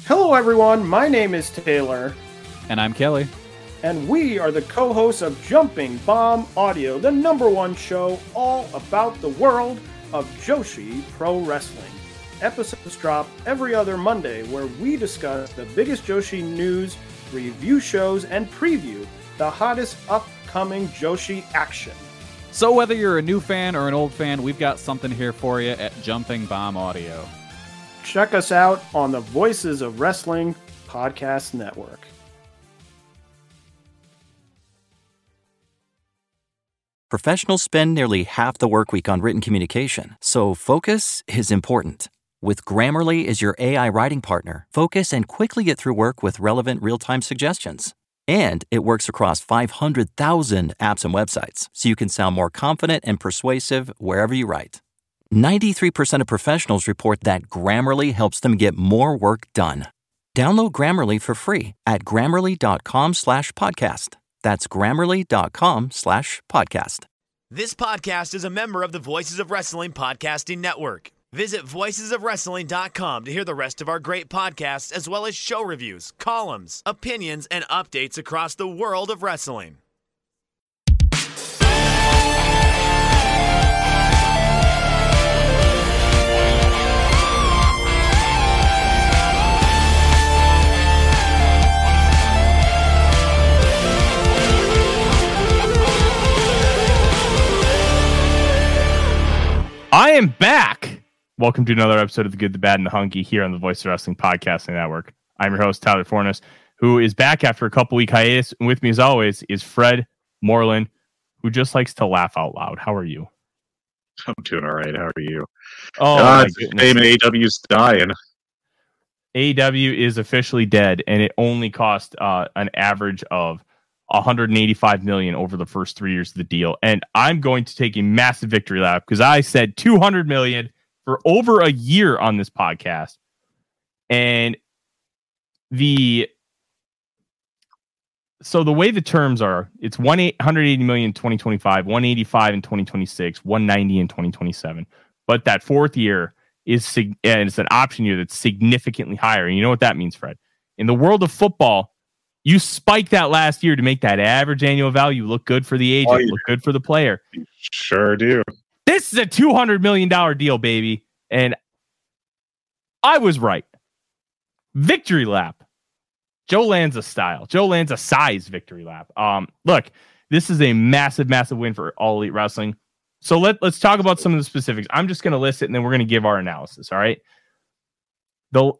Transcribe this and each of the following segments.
Hello, everyone. My name is Taylor. And I'm Kelly. And we are the co-hosts of Jumping Bomb Audio, the #1 show all about the world of Joshi Pro Wrestling. Episodes drop every other Monday, where we discuss the biggest Joshi news, review shows, and preview the hottest upcoming Joshi action. So whether you're a new fan or an old fan, we've got something here for you at Jumping Bomb Audio. Check us out on the Voices of Wrestling Podcast Network. Professionals spend nearly half the workweek on written communication, so focus is important. With Grammarly as your AI writing partner, focus and quickly get through work with relevant real-time suggestions. And it works across 500,000 apps and websites, so you can sound more confident and persuasive wherever you write. 93% of professionals report that Grammarly helps them get more work done. Download Grammarly for free at Grammarly.com/podcast. That's Grammarly.com/podcast. This podcast is a member of the Voices of Wrestling Podcasting Network. Visit voicesofwrestling.com to hear the rest of our great podcasts, as well as show reviews, columns, opinions, and updates across the world of wrestling. I am back. Welcome to another episode of The Good, the Bad, and the Hunky here on the Voice of Wrestling Podcasting Network. I'm your host, Tyler Fornes, who is back after a couple-week hiatus. And with me, as always, is Fred Moreland, who just likes to laugh out loud. How are you? I'm doing all right. How are you? Oh, name in AEW's dying. AEW is officially dead, and it only cost an average of $185 million over the first 3 years of the deal. And I'm going to take a massive victory lap because I said $200 million for over a year on this podcast. And the way the terms are, it's $180 million in 2025, $185 in 2026, $190 in 2027. But that fourth year is and it's an option year that's significantly higher. And you know what that means, Fred? In the world of football, you spike that last year to make that average annual value look good for the agent, look good for the player. Sure do. This is a $200 million deal, baby. And I was right. Victory lap. Joe Lanza style. Joe Lanza size victory lap. Look, this is a massive, massive win for All Elite Wrestling. So let's talk about some of the specifics. I'm just going to list it, and then we're going to give our analysis, all right? The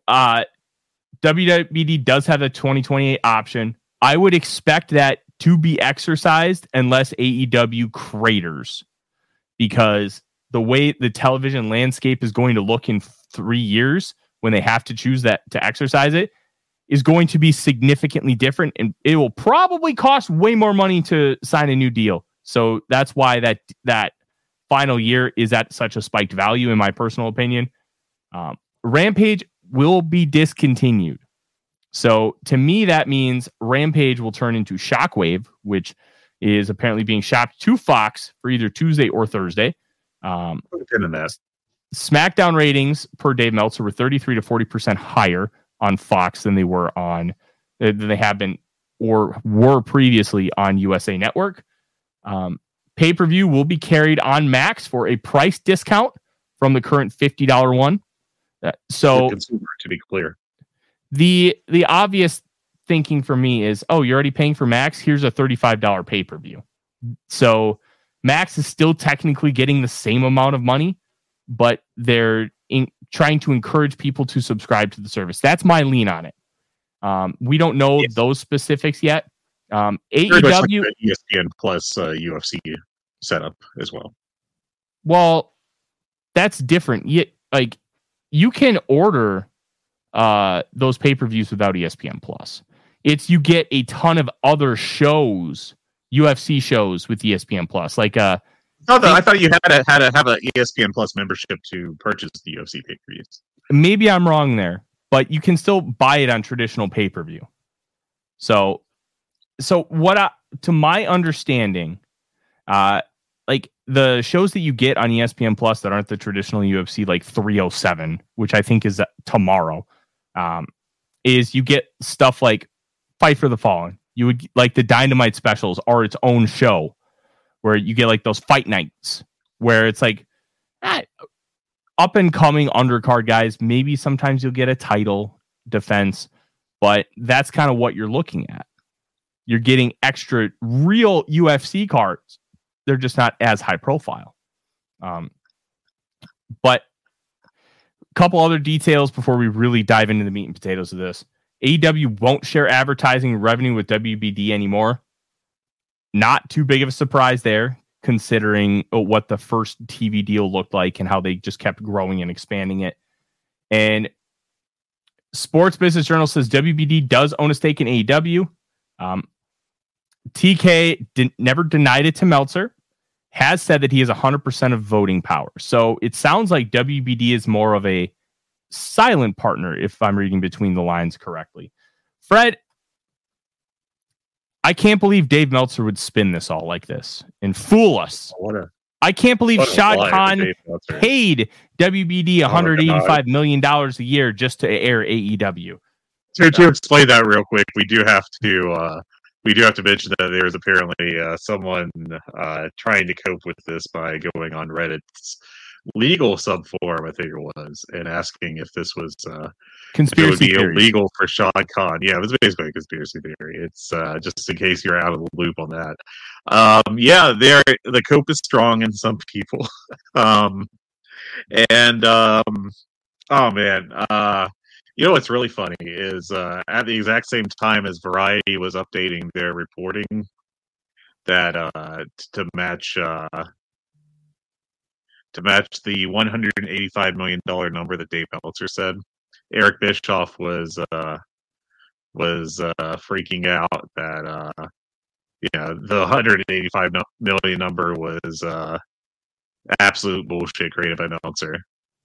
WWED does have a 2028 option. I would expect that to be exercised unless AEW craters, because the way the television landscape is going to look in 3 years when they have to choose that to exercise it is going to be significantly different, and it will probably cost way more money to sign a new deal. So that's why that final year is at such a spiked value, in my personal opinion. Rampage will be discontinued. So to me, that means Rampage will turn into Shockwave, which is apparently being shopped to Fox for either Tuesday or Thursday. SmackDown ratings per Dave Meltzer were 33 to 40% higher on Fox than they have been or were previously on USA Network. Pay-per-view will be carried on Max for a price discount from the current $50 one. So, consumer, to be clear, the obvious thinking for me is, oh, you're already paying for Max. Here's a $35 pay-per-view. So Max is still technically getting the same amount of money, but they're trying to encourage people to subscribe to the service. That's my lean on it. We don't know those specifics yet. AEW, like ESPN Plus UFC setup as well. Well, that's different. You can order those pay-per-views without ESPN Plus. You get a ton of other shows, UFC shows with ESPN Plus. I thought you had to have an ESPN Plus membership to purchase the UFC pay-per-views. Maybe I'm wrong there, but you can still buy it on traditional pay-per-view. So to my understanding, the shows that you get on ESPN Plus that aren't the traditional UFC, like 307, which I think is tomorrow, is you get stuff like Fight for the Fallen. You would like the Dynamite specials are its own show where you get like those fight nights where it's like up and coming undercard guys. Maybe sometimes you'll get a title defense, but that's kind of what you're looking at. You're getting extra real UFC cards. They're just not as high profile. But a couple other details before we really dive into the meat and potatoes of this. AEW won't share advertising revenue with WBD anymore. Not too big of a surprise there, considering what the first TV deal looked like and how they just kept growing and expanding it. And Sports Business Journal says WBD does own a stake in AEW. TK never denied it to Meltzer, has said that he has 100% of voting power. So it sounds like WBD is more of a silent partner, if I'm reading between the lines correctly. Fred, I can't believe Dave Meltzer would spin this all like this and fool us. I can't believe Shad Khan paid WBD $185 million a year just to air AEW. To explain that real quick, we do have to mention that there's apparently someone trying to cope with this by going on Reddit's legal subforum, I think it was, and asking if this was conspiracy if it would be theories. illegal for Shad Khan. Yeah, it was basically a conspiracy theory. It's just in case you're out of the loop on that. The cope is strong in some people. Oh man. You know what's really funny is at the exact same time as Variety was updating their reporting that to match the $185 million number that Dave Meltzer said, Eric Bischoff was freaking out that the $185 million number was absolute bullshit created by Meltzer.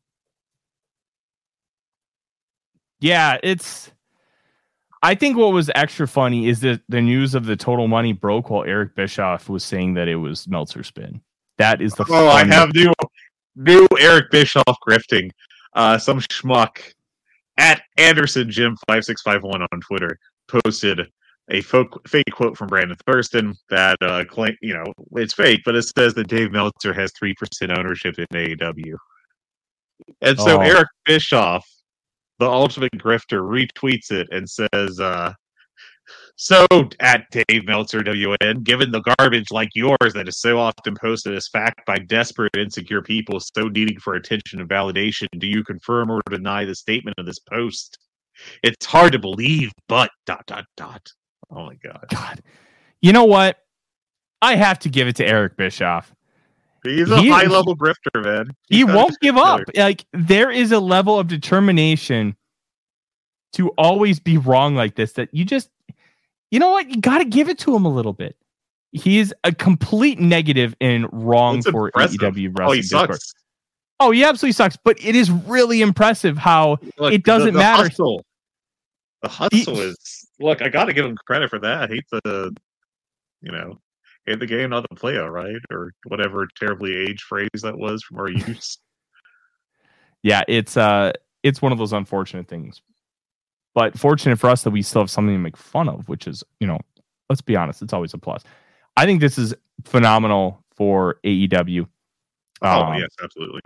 Yeah, I think what was extra funny is that the news of the total money broke while Eric Bischoff was saying that it was Meltzer spin. That is the I have new Eric Bischoff grifting. Some schmuck at Anderson Jim 5651 on Twitter posted a fake quote from Brandon Thurston that claim it's fake, but it says that Dave Meltzer has 3% ownership in AEW, and so Eric Bischoff, the ultimate grifter, retweets it and says, so at Dave Meltzer WN, given the garbage like yours that is so often posted as fact by desperate, insecure people so needing for attention and validation, do you confirm or deny the statement of this post? It's hard to believe, but ... Oh my God. You know what? I have to give it to Eric Bischoff. He's a high-level grifter, man. He won't give up. Like, there is a level of determination to always be wrong like this that you just, you know what? You got to give it to him a little bit. He's a complete negative and wrong for AEW wrestling. Oh, he sucks. Oh, he absolutely sucks. But it is really impressive how it doesn't matter. Hustle. The hustle is... Look, I got to give him credit for that. I hate the, hate the game, not the player, right? Or whatever terribly aged phrase that was from our youth. Yeah, it's one of those unfortunate things. But fortunate for us that we still have something to make fun of, which is, let's be honest, it's always a plus. I think this is phenomenal for AEW. Yes, absolutely.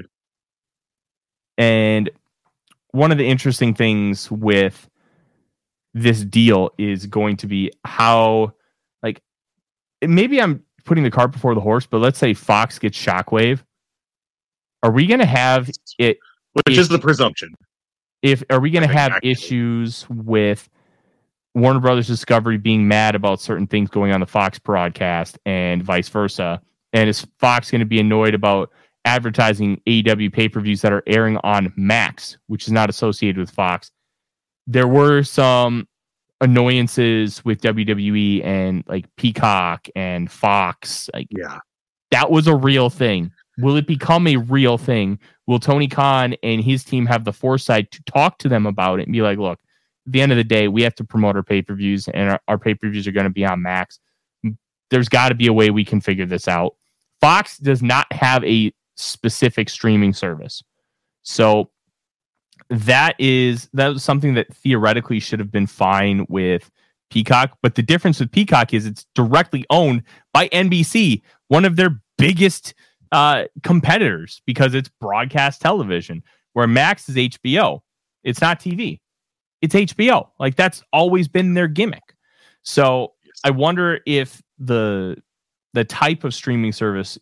And one of the interesting things with this deal is going to be how, like, maybe I'm putting the cart before the horse, but let's say Fox gets Shockwave. Are we going to have it? Which is the presumption. Are we going to have issues with Warner Brothers Discovery being mad about certain things going on the Fox broadcast and vice versa? And is Fox going to be annoyed about advertising AEW pay-per-views that are airing on Max, which is not associated with Fox? There were some annoyances with WWE and like Peacock and Fox. That was a real thing. Will it become a real thing? Will Tony Khan and his team have the foresight to talk to them about it and be like, look, at the end of the day, we have to promote our pay-per-views and our pay-per-views are going to be on Max. There's got to be a way we can figure this out. Fox does not have a specific streaming service. So that was something that theoretically should have been fine with Peacock. But the difference with Peacock is it's directly owned by NBC, one of their biggest competitors, because it's broadcast television, where Max is HBO. It's not TV. It's HBO. Like, that's always been their gimmick. So I wonder if the type of streaming service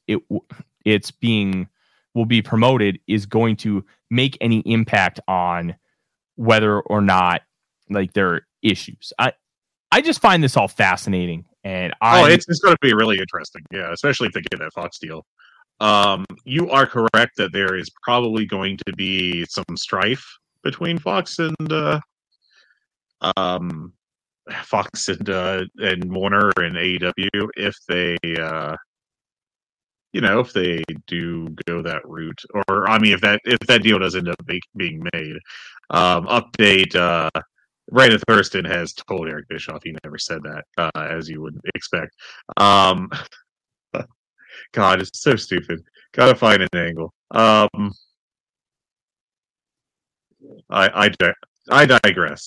will be promoted is going to make any impact on whether or not, like, there are issues. I just find this all fascinating, and it's going to be really interesting. Yeah, especially if they get that Fox deal. You are correct that there is probably going to be some strife between Fox and Warner and AEW if they if they do go that route, or if that deal does end up being made. Update: Brandon Thurston has told Eric Bischoff he never said that, as you would expect. God, it's so stupid. Gotta find an angle. I digress.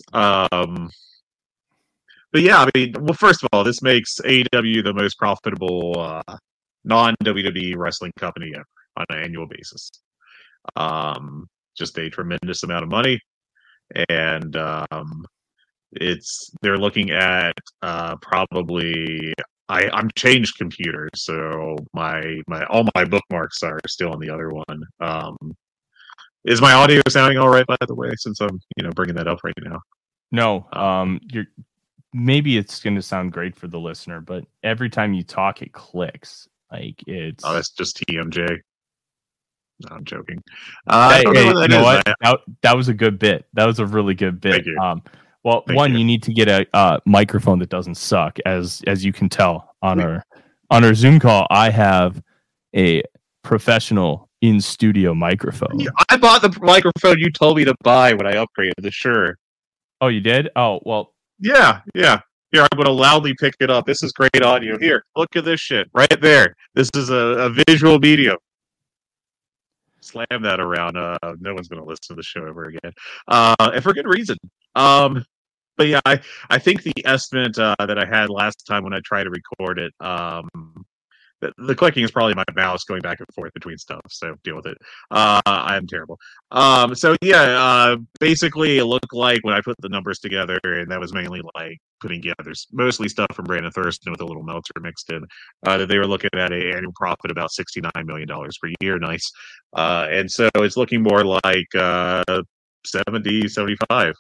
But yeah, well, first of all, this makes AEW the most profitable non-WWE wrestling company ever on an annual basis. Just a tremendous amount of money, and they're looking at probably. I'm changed computers, so all my bookmarks are still on the other one. Is my audio sounding all right, by the way, since I'm bringing that up right now? No, maybe it's going to sound great for the listener, but every time you talk, it clicks. Like, it's... Oh, that's just TMJ. No, I'm joking. That was a good bit. That was a really good bit. Thank you. You need to get a microphone that doesn't suck, as you can tell on our Zoom call. I have a professional in-studio microphone. Yeah, I bought the microphone you told me to buy when I upgraded the Shure. Oh, you did? Oh, well. Yeah. Here, I'm going to loudly pick it up. This is great audio. Here, look at this shit right there. This is a visual medium. Slam that around. No one's going to listen to the show ever again. And for good reason. But yeah, I think the estimate that I had last time when I tried to record it, the clicking is probably my mouse going back and forth between stuff, so deal with it. I am terrible. So yeah, basically it looked like when I put the numbers together, and that was mainly like putting together mostly stuff from Brandon Thurston with a little Meltzer mixed in, that they were looking at an annual profit about $69 million per year. Nice. And so it's looking more like 70, 75.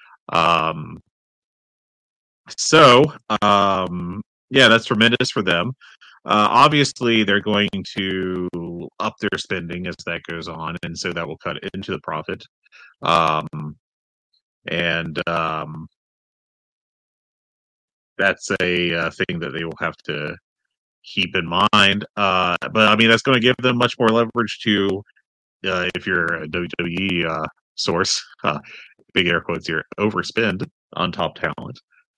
Yeah, that's tremendous for them. Obviously, they're going to up their spending as that goes on, and so that will cut into the profit. That's a thing that they will have to keep in mind. But that's going to give them much more leverage to, if you're a WWE source, big air quotes here, overspend on top talent.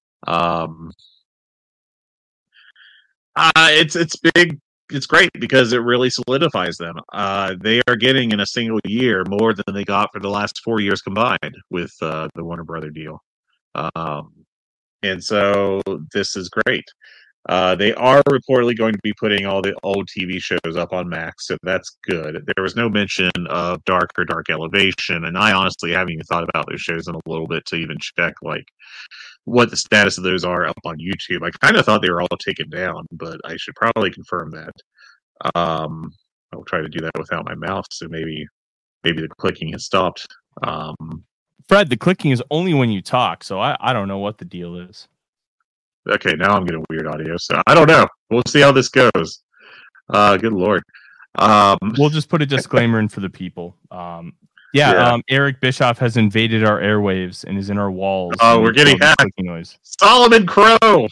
It's big. It's great because it really solidifies them. They are getting in a single year more than they got for the last 4 years combined with the Warner Brother deal. And so this is great. They are reportedly going to be putting all the old TV shows up on Max, so that's good. There was no mention of Dark or Dark Elevation, and I honestly haven't even thought about those shows in a little bit to even check like what the status of those are up on YouTube. I kind of thought they were all taken down, but I should probably confirm that. I'll try to do that without my mouse, so maybe the clicking has stopped. Fred, the clicking is only when you talk, so I don't know what the deal is. Okay, now I'm getting weird audio, so I don't know. We'll see how this goes. Good Lord. We'll just put a disclaimer in for the people. Eric Bischoff has invaded our airwaves and is in our walls. Oh, we're getting hacked. Noise. Solomon Crow!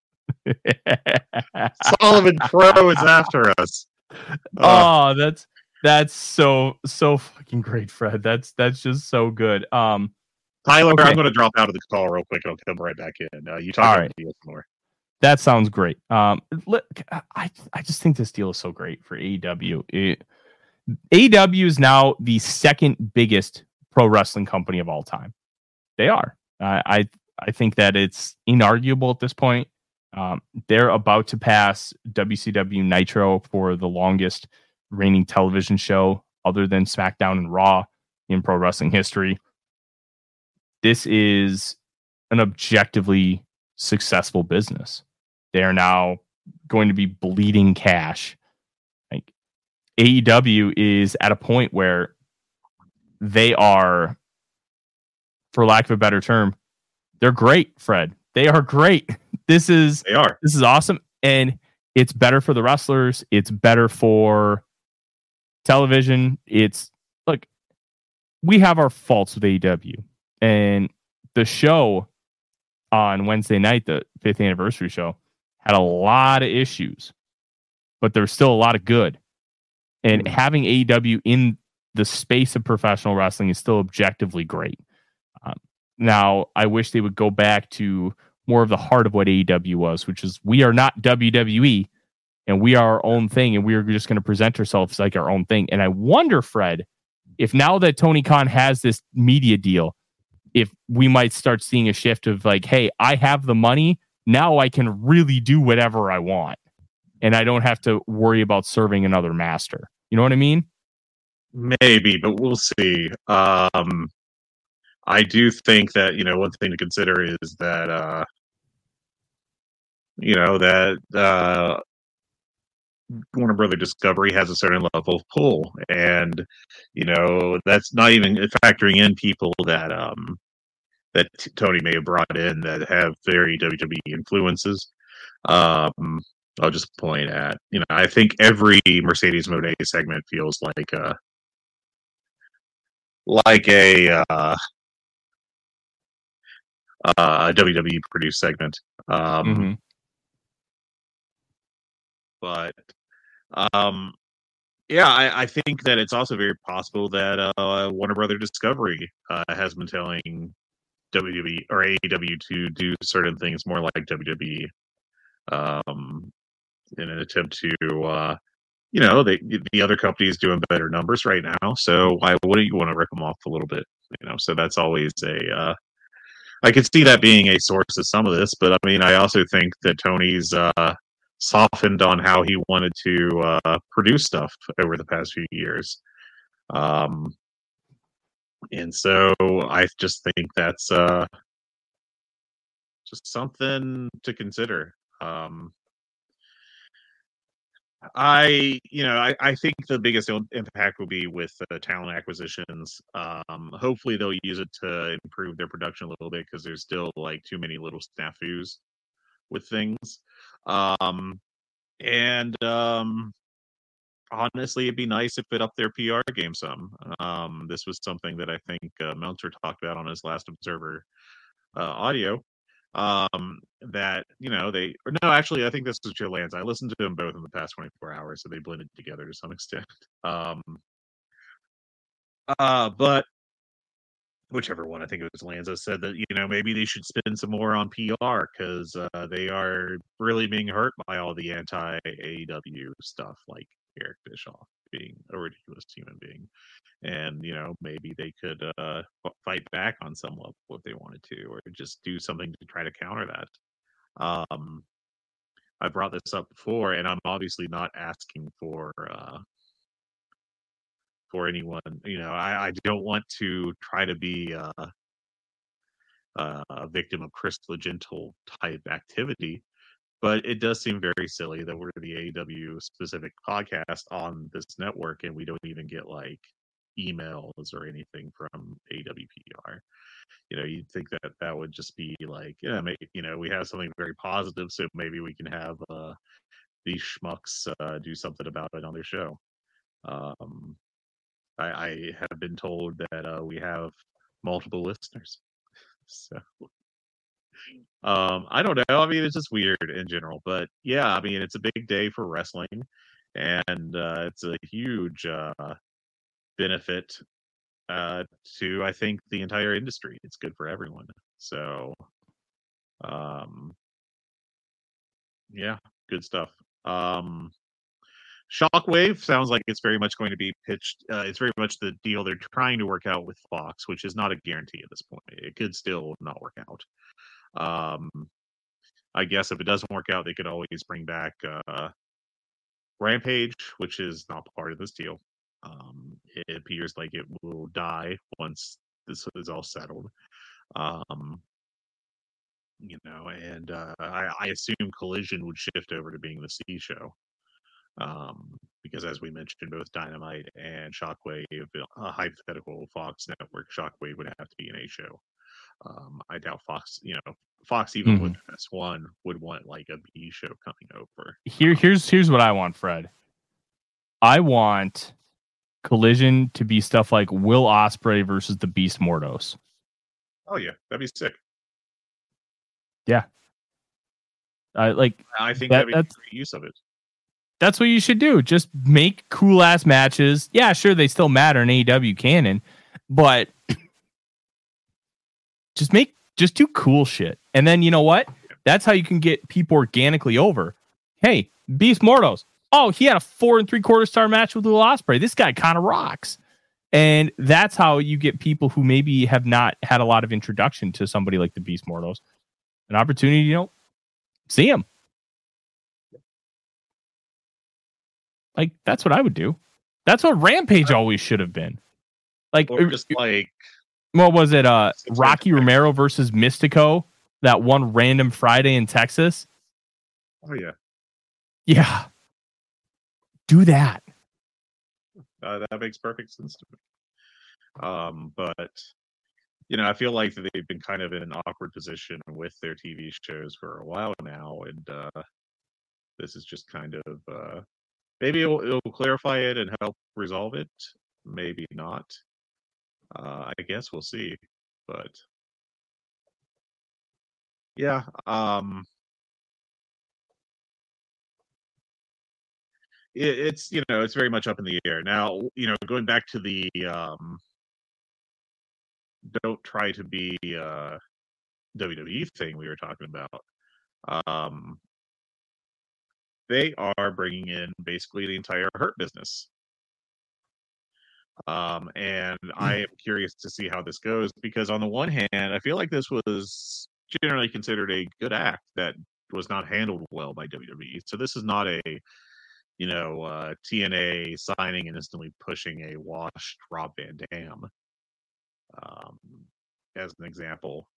Solomon Crow is after us. Oh, that's so fucking great, Fred. That's just so good. Tyler, okay. I'm going to drop out of the call real quick. I'll come right back in. You talk about the deal more. That sounds great. Look, I just think this deal is so great for AEW. AEW is now the second biggest pro wrestling company of all time. They are. I think that it's inarguable at this point. They're about to pass WCW Nitro for the longest reigning television show other than SmackDown and Raw in pro wrestling history. This is an objectively successful business. They are now going to be bleeding cash. Like, AEW is at a point where they are, for lack of a better term, they're great, Fred. They are great. This is awesome. And it's better for the wrestlers. It's better for television. It's, look, we have our faults with AEW. And the show on Wednesday night, the 5th anniversary show, had a lot of issues, but there's still a lot of good. And having AEW in the space of professional wrestling is still objectively great. Now, I wish they would go back to more of the heart of what AEW was, which is we are not WWE and we are our own thing and we are just going to present ourselves like our own thing. And I wonder, Fred, if now that Tony Khan has this media deal, if we might start seeing a shift of like, hey, I have the money. Now I can really do whatever I want. And I don't have to worry about serving another master. You know what I mean? Maybe, but we'll see. I do think that, one thing to consider is that, Warner Brother Discovery has a certain level of pull. And, that's not even factoring in people that Tony may have brought in that have very WWE influences. I'll just point at, I think every Mercedes Moné segment feels like a WWE produced segment. But I think that it's also very possible that Warner Brother Discovery has been telling WWE or AEW to do certain things more like WWE in an attempt to the other company is doing better numbers right now, so why wouldn't you want to rip them off a little bit? So that's always I could see that being a source of some of this, but I mean, I also think that Tony's softened on how he wanted to produce stuff over the past few years. And so I just think that's just something to consider. I think the biggest impact will be with talent acquisitions. Hopefully they'll use it to improve their production a little bit because there's still like too many little snafus with things. Honestly, it'd be nice if it upped their PR game some. This was something that I think Meltzer talked about on his last Observer audio. That actually I think this was Joe Lanza. I listened to them both in the past 24 hours, so they blended together to some extent. But whichever one, I think it was Lanza, said that maybe they should spend some more on PR because they are really being hurt by all the anti-AEW stuff, like Eric Bischoff being a ridiculous human being. And maybe they could fight back on some level if they wanted to, or just do something to try to counter that. I brought this up before, and I'm obviously not asking for anyone. I don't want to try to be a victim of Chris Legentil type activity, but it does seem very silly that we're the AEW specific podcast on this network, and we don't even get like emails or anything from AWPR. You'd think that would just be like, we have something very positive, so maybe we can have these schmucks do something about it on their show. I have been told that we have multiple listeners, so I don't know. I mean, it's just weird in general, but yeah, I mean, it's a big day for wrestling, and it's a huge benefit to, I think, the entire industry. It's good for everyone. So, yeah, good stuff. Shockwave sounds like it's very much going to be pitched. It's very much the deal they're trying to work out with Fox, which is not a guarantee at this point. It could still not work out. I guess if it doesn't work out, they could always bring back Rampage, which is not part of this deal. It appears like it will die once this is all settled. And I assume Collision would shift over to being the C show. Because as we mentioned, both Dynamite and Shockwave, a hypothetical Fox network, Shockwave would have to be an A show. I doubt Fox, Fox even with S1 would want like a B show coming over. Here's what I want, Fred. I want Collision to be stuff like Will Ospreay versus the Beast Mordos. Oh yeah, that'd be sick. Yeah. I think that'd be a great use of it. That's what you should do. Just make cool ass matches. Yeah, sure, they still matter in AEW canon, but just do cool shit. And then you know what? That's how you can get people organically over. Hey, Beast Mordos. Oh, he had a 4 3/4 star match with Will Ospreay. This guy kind of rocks. And that's how you get people who maybe have not had a lot of introduction to somebody like the Beast Mordos an opportunity, see him. Like, that's what I would do. That's what Rampage always should have been. Like, or just like, what was it? Rocky Romero versus Mystico, that one random Friday in Texas. Oh yeah. Yeah. Do that. That makes perfect sense to me. But I feel like they've been kind of in an awkward position with their TV shows for a while now, and this is just kind of maybe it'll clarify it and help resolve it. Maybe not. I guess we'll see. But yeah, it's it's very much up in the air now. Going back to the don't try to be WWE thing we were talking about. They are bringing in basically the entire Hurt business. And I am curious to see how this goes, because on the one hand, I feel like this was generally considered a good act that was not handled well by WWE. So this is not a TNA signing and instantly pushing a washed Rob Van Dam, as an example.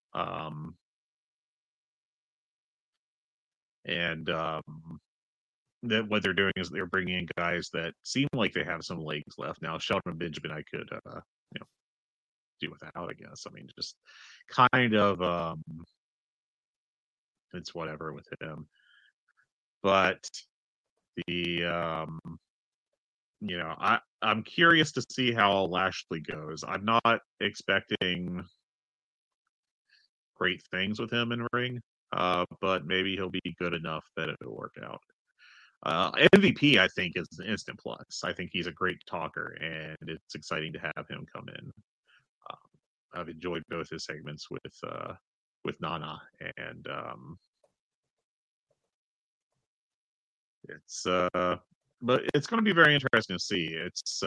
That what they're doing is they're bringing in guys that seem like they have some legs left. Now, Shelton Benjamin, I could, do without, I guess. I mean, just kind of, it's whatever with him. But I'm curious to see how Lashley goes. I'm not expecting great things with him in ring, but maybe he'll be good enough that it'll work out. MVP, I think, is an instant plus. I think he's a great talker, and it's exciting to have him come in. I've enjoyed both his segments with Nana, and but it's going to be very interesting to see. It's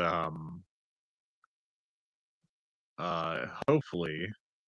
hopefully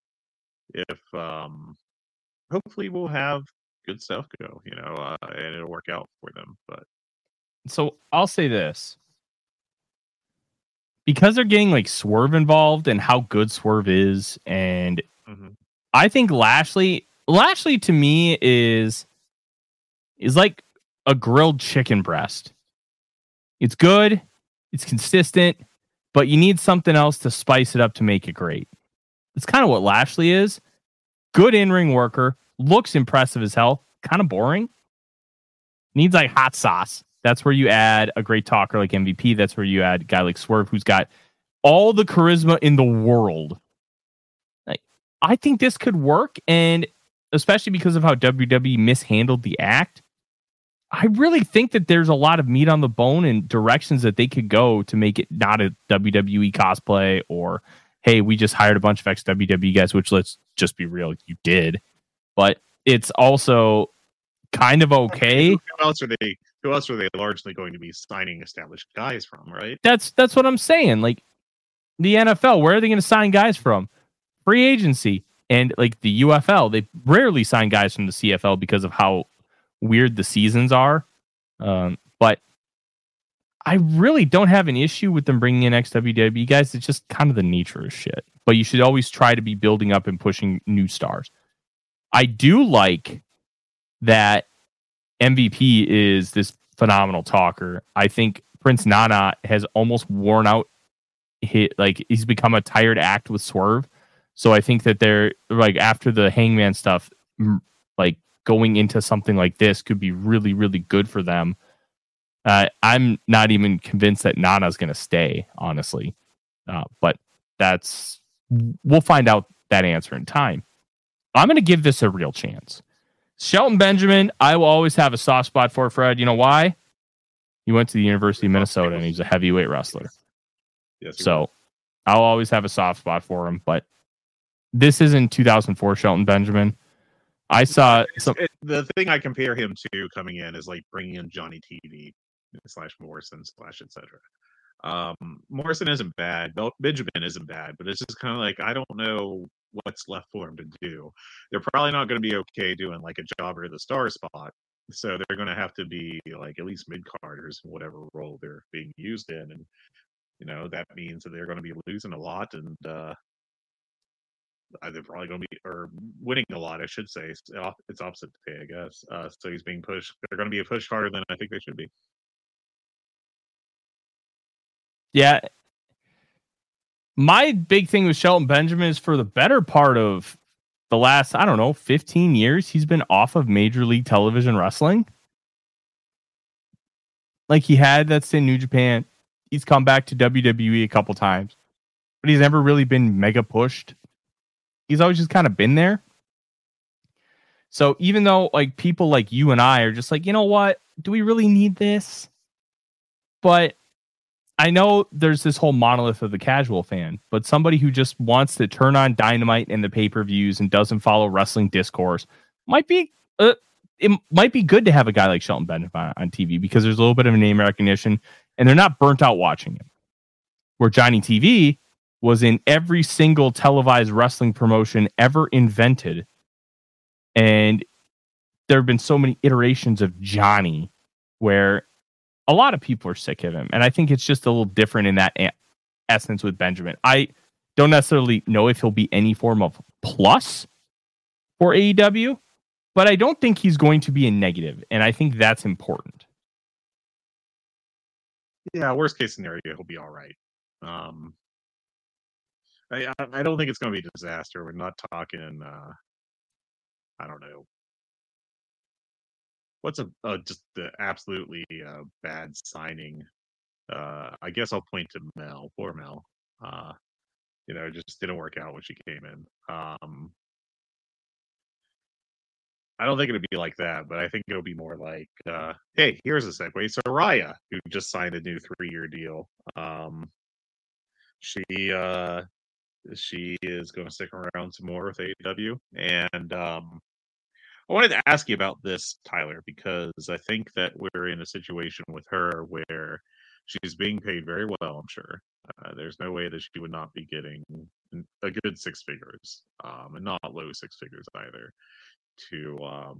we'll have good stuff go, and it'll work out for them. But so I'll say this, because they're getting like Swerve involved and how good Swerve is, and I think Lashley to me is like a grilled chicken breast. It's good, it's consistent, but you need something else to spice it up to make it great. It's kind of what Lashley is. Good in-ring worker, looks impressive as hell, kind of boring. Needs like hot sauce. That's where you add a great talker like MVP. That's where you add a guy like Swerve, who's got all the charisma in the world. Like, I think this could work, and especially because of how WWE mishandled the act, I really think that there's a lot of meat on the bone and directions that they could go to make it not a WWE cosplay, or, hey, we just hired a bunch of ex-WWE guys, which, let's just be real, you did. But it's also kind of okay. Who else are they who else are they largely going to be signing established guys from, right? That's what I'm saying. Like the NFL, where are they going to sign guys from? Free agency. And like the UFL, they rarely sign guys from the CFL because of how weird the seasons are. But I really don't have an issue with them bringing in XWW guys. It's just kind of the nature of shit. But you should always try to be building up and pushing new stars. I do like that MVP is this phenomenal talker. I think Prince Nana has almost worn out. He's become a tired act with Swerve. So I think that they're like after the Hangman stuff, like going into something like this could be really, really good for them. I'm not even convinced that Nana's going to stay, honestly. But we'll find out that answer in time. I'm going to give this a real chance. Shelton Benjamin, I will always have a soft spot for Fred. You know why? He went to the University of Minnesota and he's a heavyweight wrestler. Yes, so I'll always have a soft spot for him. But this isn't 2004 Shelton Benjamin. I saw the thing I compare him to coming in is like bringing in Johnny TV / Morrison / etc. Morrison isn't bad. Benjamin isn't bad, but it's just kind of like I don't know what's left for him to do. They're probably not going to be okay doing like a jobber of the star spot, so they're going to have to be like at least mid-carders in whatever role they're being used in, and you know that means that they're going to be losing a lot, and they're probably going to be or winning a lot, I should say. It's opposite to pay, I guess. So he's being pushed. They're going to be pushed harder than I think they should be. Yeah. My big thing with Shelton Benjamin is for the better part of the last, 15 years, he's been off of Major League Television Wrestling. Like he had that's in New Japan. He's come back to WWE a couple times, but he's never really been mega pushed. He's always just kind of been there. So even though like people like you and I are just like, you know what? Do we really need this? But I know there's this whole monolith of the casual fan, but somebody who just wants to turn on Dynamite and the pay-per-views and doesn't follow wrestling discourse might be it might be good to have a guy like Shelton Benjamin on TV because there's a little bit of a name recognition and they're not burnt out watching him. Where Johnny TV was in every single televised wrestling promotion ever invented. And there have been so many iterations of Johnny where a lot of people are sick of him. And I think it's just a little different in that essence with Benjamin. I don't necessarily know if he'll be any form of plus for AEW, but I don't think he's going to be a negative. And I think that's important. Yeah, worst case scenario, he'll be all right. I don't think it's going to be a disaster. We're not talking, I don't know. What's just the absolutely bad signing? I guess I'll point to Mel. Poor Mel. It just didn't work out when she came in. I don't think it'll be like that, but I think it'll be more like, hey, here's a segue. Soraya, who just signed a new 3-year deal. She is going to stick around some more with AEW, and I wanted to ask you about this, Tyler, because I think that we're in a situation with her where she's being paid very well, I'm sure. There's no way that she would not be getting a good 6 figures, and not low 6 figures either, to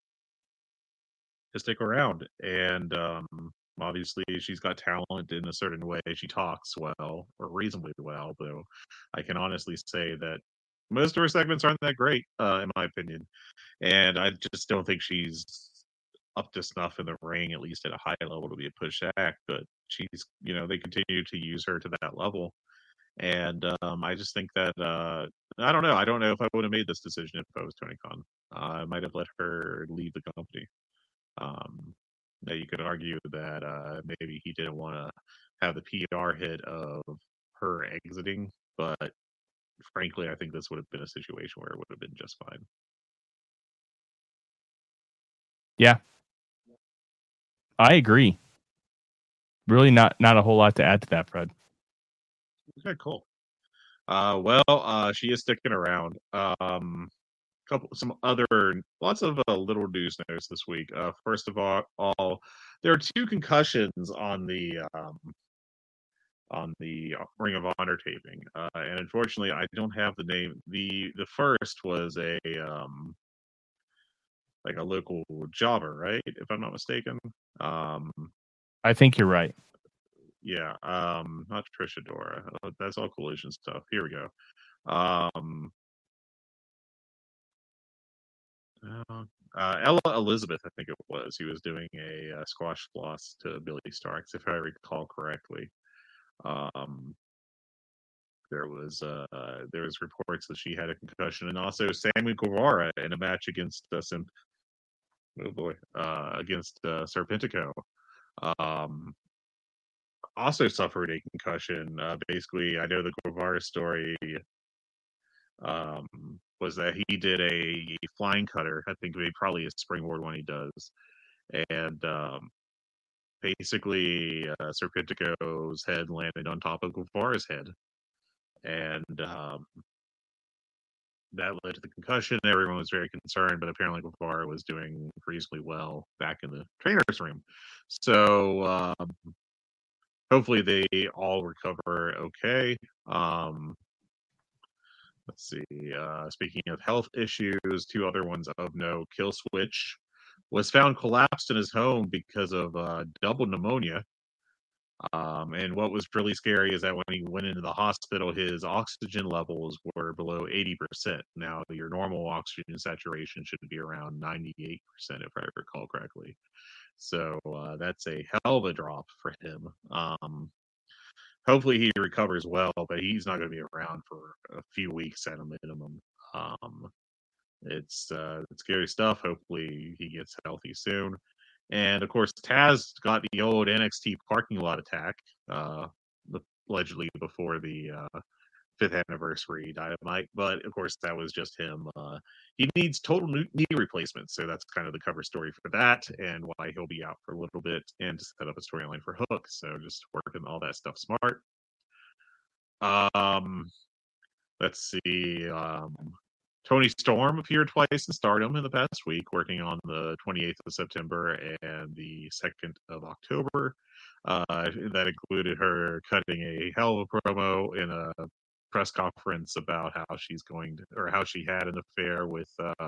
stick around. And obviously she's got talent in a certain way. She talks well, or reasonably well, though I can honestly say that most of her segments aren't that great, in my opinion. And I just don't think she's up to snuff in the ring, at least at a high level, to be a push act. But she's, they continue to use her to that level. And I just think that, I don't know. I don't know if I would have made this decision if I was Tony Khan. I might have let her leave the company. Now you could argue that maybe he didn't want to have the PR hit of her exiting, but frankly, I think this would have been a situation where it would have been just fine. Yeah, I agree. Really not a whole lot to add to that, Fred. Okay, cool. She is sticking around. lots of little news notes this week. First of all, there are 2 concussions on the Ring of Honor taping, and unfortunately, I don't have the name. The first was a like a local jobber, right? If I'm not mistaken. I think you're right. Yeah, not Trisha Dora. That's all Collision stuff. Here we go. Ella Elizabeth, I think it was. He was doing a squash loss to Billy Starks, if I recall correctly. There was reports that she had a concussion, and also Sammy Guevara in a match against against Serpentico. Also suffered a concussion. Basically, I know the Guevara story was that he did a flying cutter. I think probably a springboard one he does, and basically Serpentico's head landed on top of Guevara's head, and that led to the concussion. Everyone was very concerned, but apparently Guevara was doing reasonably well back in the trainer's room. So hopefully they all recover okay. Let's see. Speaking of health issues, 2 other ones of note. Killswitch was found collapsed in his home because of double pneumonia. And what was really scary is that when he went into the hospital, his oxygen levels were below 80%. Now, your normal oxygen saturation should be around 98%, if I recall correctly. So that's a hell of a drop for him. Hopefully he recovers well, but he's not going to be around for a few weeks at a minimum. It's scary stuff. Hopefully he gets healthy soon. And of course, Taz got the old NXT parking lot attack, allegedly before the 5th anniversary Dynamite. But of course, that was just him. He needs total knee replacement, so that's kind of the cover story for that, and why he'll be out for a little bit, and to set up a storyline for Hook. So just working all that stuff smart. Let's see. Tony Storm appeared twice in Stardom in the past week, working on the 28th of September and the 2nd of October. That included her cutting a hell of a promo in a press conference about how she's going to, or how she had an affair with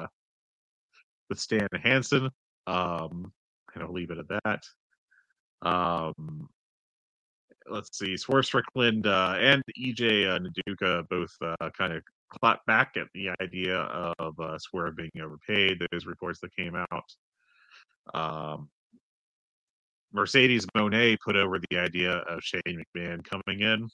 Stan Hansen. And I'll leave it at that. Let's see, Swerve Strickland and EJ Naduka both kind of clapped back at the idea of Swerve being overpaid. Those reports that came out. Mercedes Moné put over the idea of Shane McMahon coming in,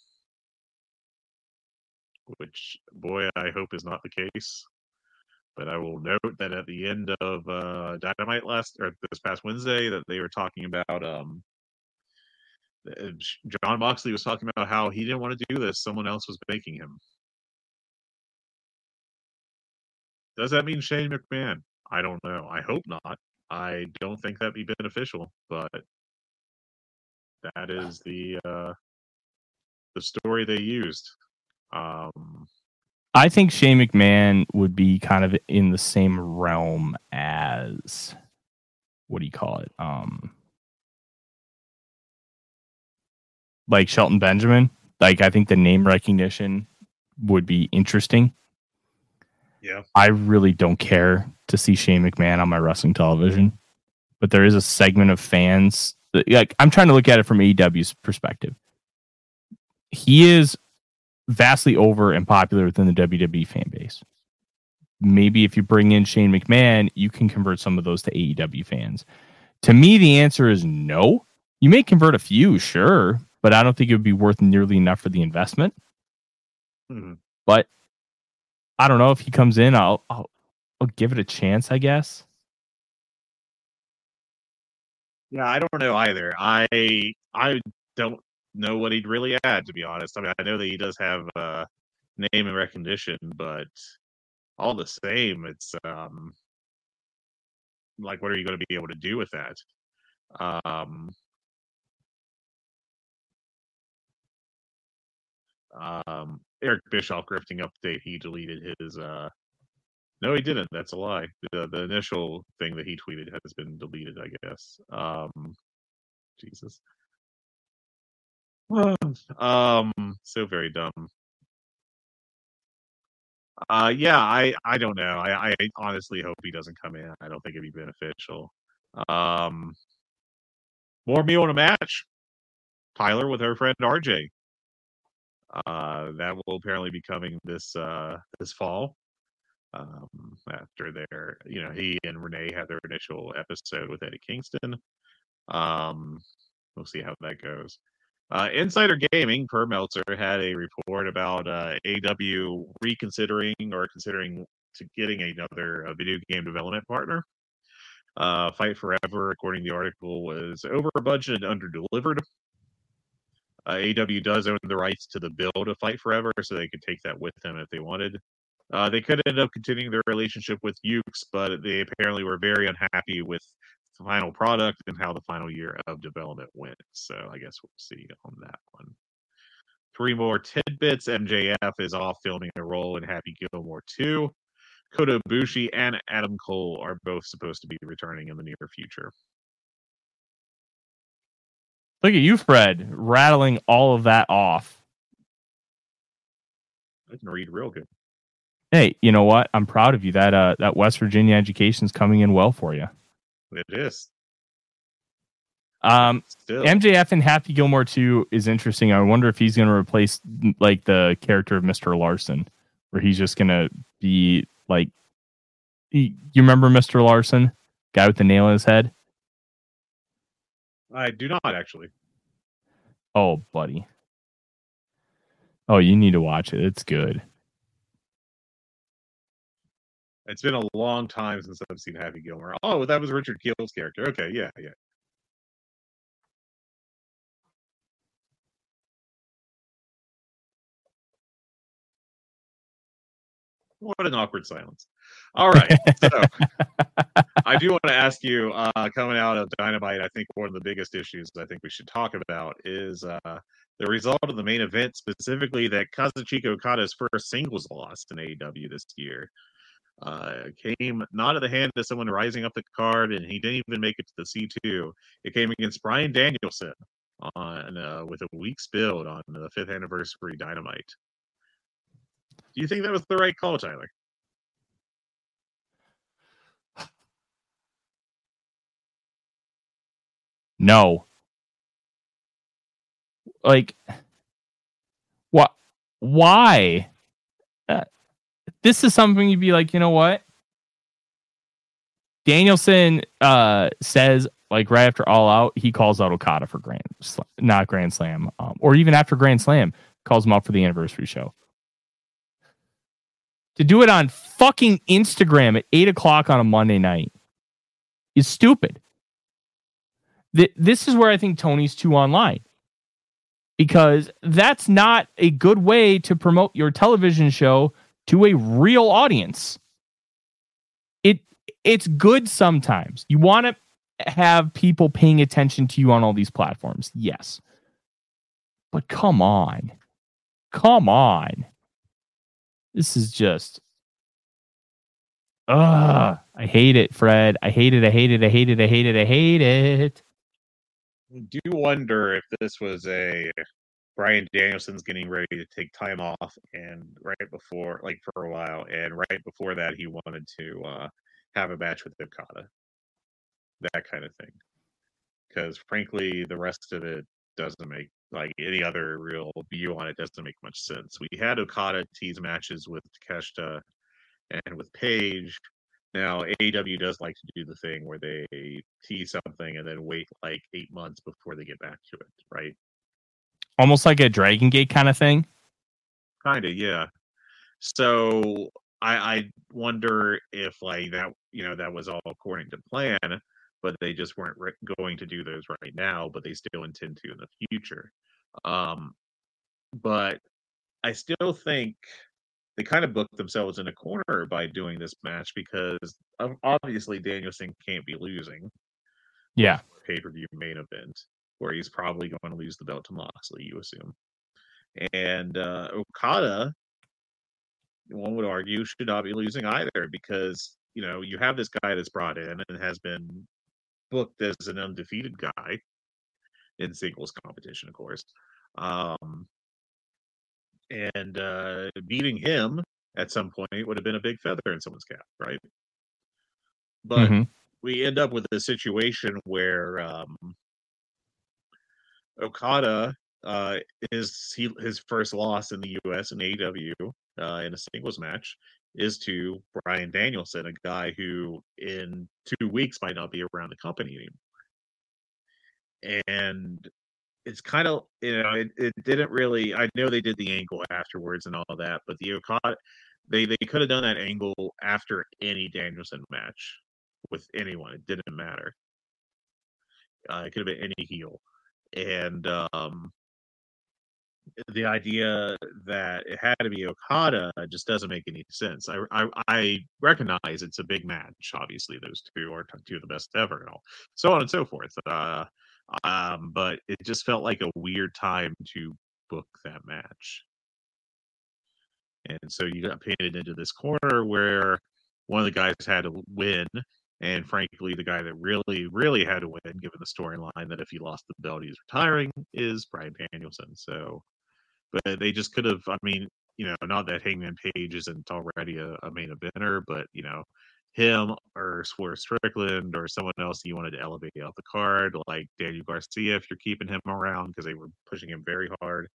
which, boy, I hope is not the case. But I will note that at the end of Dynamite this past Wednesday, that they were talking about John Moxley was talking about how he didn't want to do this. Someone else was making him. Does that mean Shane McMahon? I don't know. I hope not. I don't think that'd be beneficial, but that is the story they used. I think Shane McMahon would be kind of in the same realm as, what do you call it? Like Shelton Benjamin. Like, I think the name recognition would be interesting. Yeah. I really don't care to see Shane McMahon on my wrestling television, but there is a segment of fans that, like, I'm trying to look at it from AEW's perspective. He is vastly over and popular within the WWE fan base. Maybe if you bring in Shane McMahon, you can convert some of those to AEW fans. To me, the answer is no. You may convert a few, sure, but I don't think it would be worth nearly enough for the investment. Mm-hmm. But I don't know if he comes in. I'll give it a chance, I guess. Yeah, I don't know either. I don't know what he'd really add, to be honest. I mean, I know that he does have name and recognition, but all the same, it's like, what are you going to be able to do with that? Eric Bischoff grifting update. He deleted his No, he didn't. That's a lie. The initial thing that he tweeted has been deleted, I guess. Jesus. So very dumb. Yeah, I don't know. I honestly hope he doesn't come in. I don't think it'd be beneficial. More me on a match. Tyler with her friend RJ. That will apparently be coming this fall. After their, he and Renee had their initial episode with Eddie Kingston. We'll see how that goes. Insider Gaming, per Meltzer, had a report about AW reconsidering or considering to getting another video game development partner. Fight Forever, according to the article, was over budget and under-delivered. AW does own the rights to the build of Fight Forever, so they could take that with them if they wanted. They could end up continuing their relationship with Ukes, but they apparently were very unhappy with the final product and how the final year of development went. So I guess we'll see on that one. 3 more tidbits. MJF is off filming a role in Happy Gilmore 2. Kota Ibushi and Adam Cole are both supposed to be returning in the near future. Look at you, Fred, rattling all of that off. I can read real good. Hey, you know what? I'm proud of you. That West Virginia education's coming in well for you. It is. Still. MJF in Happy Gilmore 2 is interesting. I wonder if he's going to replace like the character of Mr. Larson, where he's just going to be like, you remember Mr. Larson, guy with the nail in his head? I do not, actually. Oh, buddy. Oh, you need to watch it. It's good. It's been a long time since I've seen Happy Gilmore. Oh, that was Richard Keel's character. Okay, yeah. What an awkward silence. All right. So I do want to ask you, coming out of Dynamite, I think one of the biggest issues I think we should talk about is the result of the main event, specifically that Kazuchika Okada's first singles loss in AEW this year. Came not at the hand of someone rising up the card, and he didn't even make it to the C2. It came against Bryan Danielson on with a week's build on the 5th anniversary Dynamite. Do you think that was the right call, Tyler? No. Like, what? Why? This is something you'd be like, you know what? Danielson says, like, right after All Out, he calls out Okada for not Grand Slam, or even after Grand Slam, calls him up for the anniversary show. To do it on fucking Instagram at 8:00 on a Monday night is stupid. This is where I think Tony's too online, because that's not a good way to promote your television show to a real audience. It's good sometimes. You want to have people paying attention to you on all these platforms. Yes. But come on. This is just... I hate it, Fred. I hate it. I do wonder if this was a Bryan Danielson's getting ready to take time off, and right before, like, for a while, and right before that, he wanted to have a match with Okada. That kind of thing. Because, frankly, the rest of it doesn't make, like, any other real view on it doesn't make much sense. We had Okada tease matches with Takeshita and with Paige. Now, AEW does like to do the thing where they tease something and then wait like 8 months before they get back to it, right? Almost like a Dragon Gate kind of thing? Kind of, yeah. So I wonder if, like, that, that was all according to plan, but they just weren't going to do those right now, but they still intend to in the future. But I still think they kind of booked themselves in a corner by doing this match, because obviously Danielson can't be losing. Yeah. Pay-per-view main event, where he's probably going to lose the belt to Moxley, you assume. And Okada one would argue, should not be losing either, because you have this guy that's brought in and has been booked as an undefeated guy in singles competition, of course, and beating him at some point would have been a big feather in someone's cap, right? But we end up with a situation where Okada is his first loss in the U.S. and AEW in a singles match is to Bryan Danielson, a guy who in 2 weeks might not be around the company anymore. And it's kind of, it didn't really, I know they did the angle afterwards and all that, but the Okada, they could have done that angle after any Danielson match with anyone. It didn't matter. It could have been any heel. And the idea that it had to be Okada just doesn't make any sense. I recognize it's a big match. Obviously, those two are two of the best ever, and all so on and so forth. But it just felt like a weird time to book that match, and so you got painted into this corner where one of the guys had to win. And frankly, the guy that really, really had to win, given the storyline that if he lost the belt, he's retiring, is Bryan Danielson. So, but they just could have, not that Hangman Page isn't already a main eventer, but, him or Swerve Strickland or someone else you wanted to elevate off the card, like Daniel Garcia, if you're keeping him around, because they were pushing him very hard.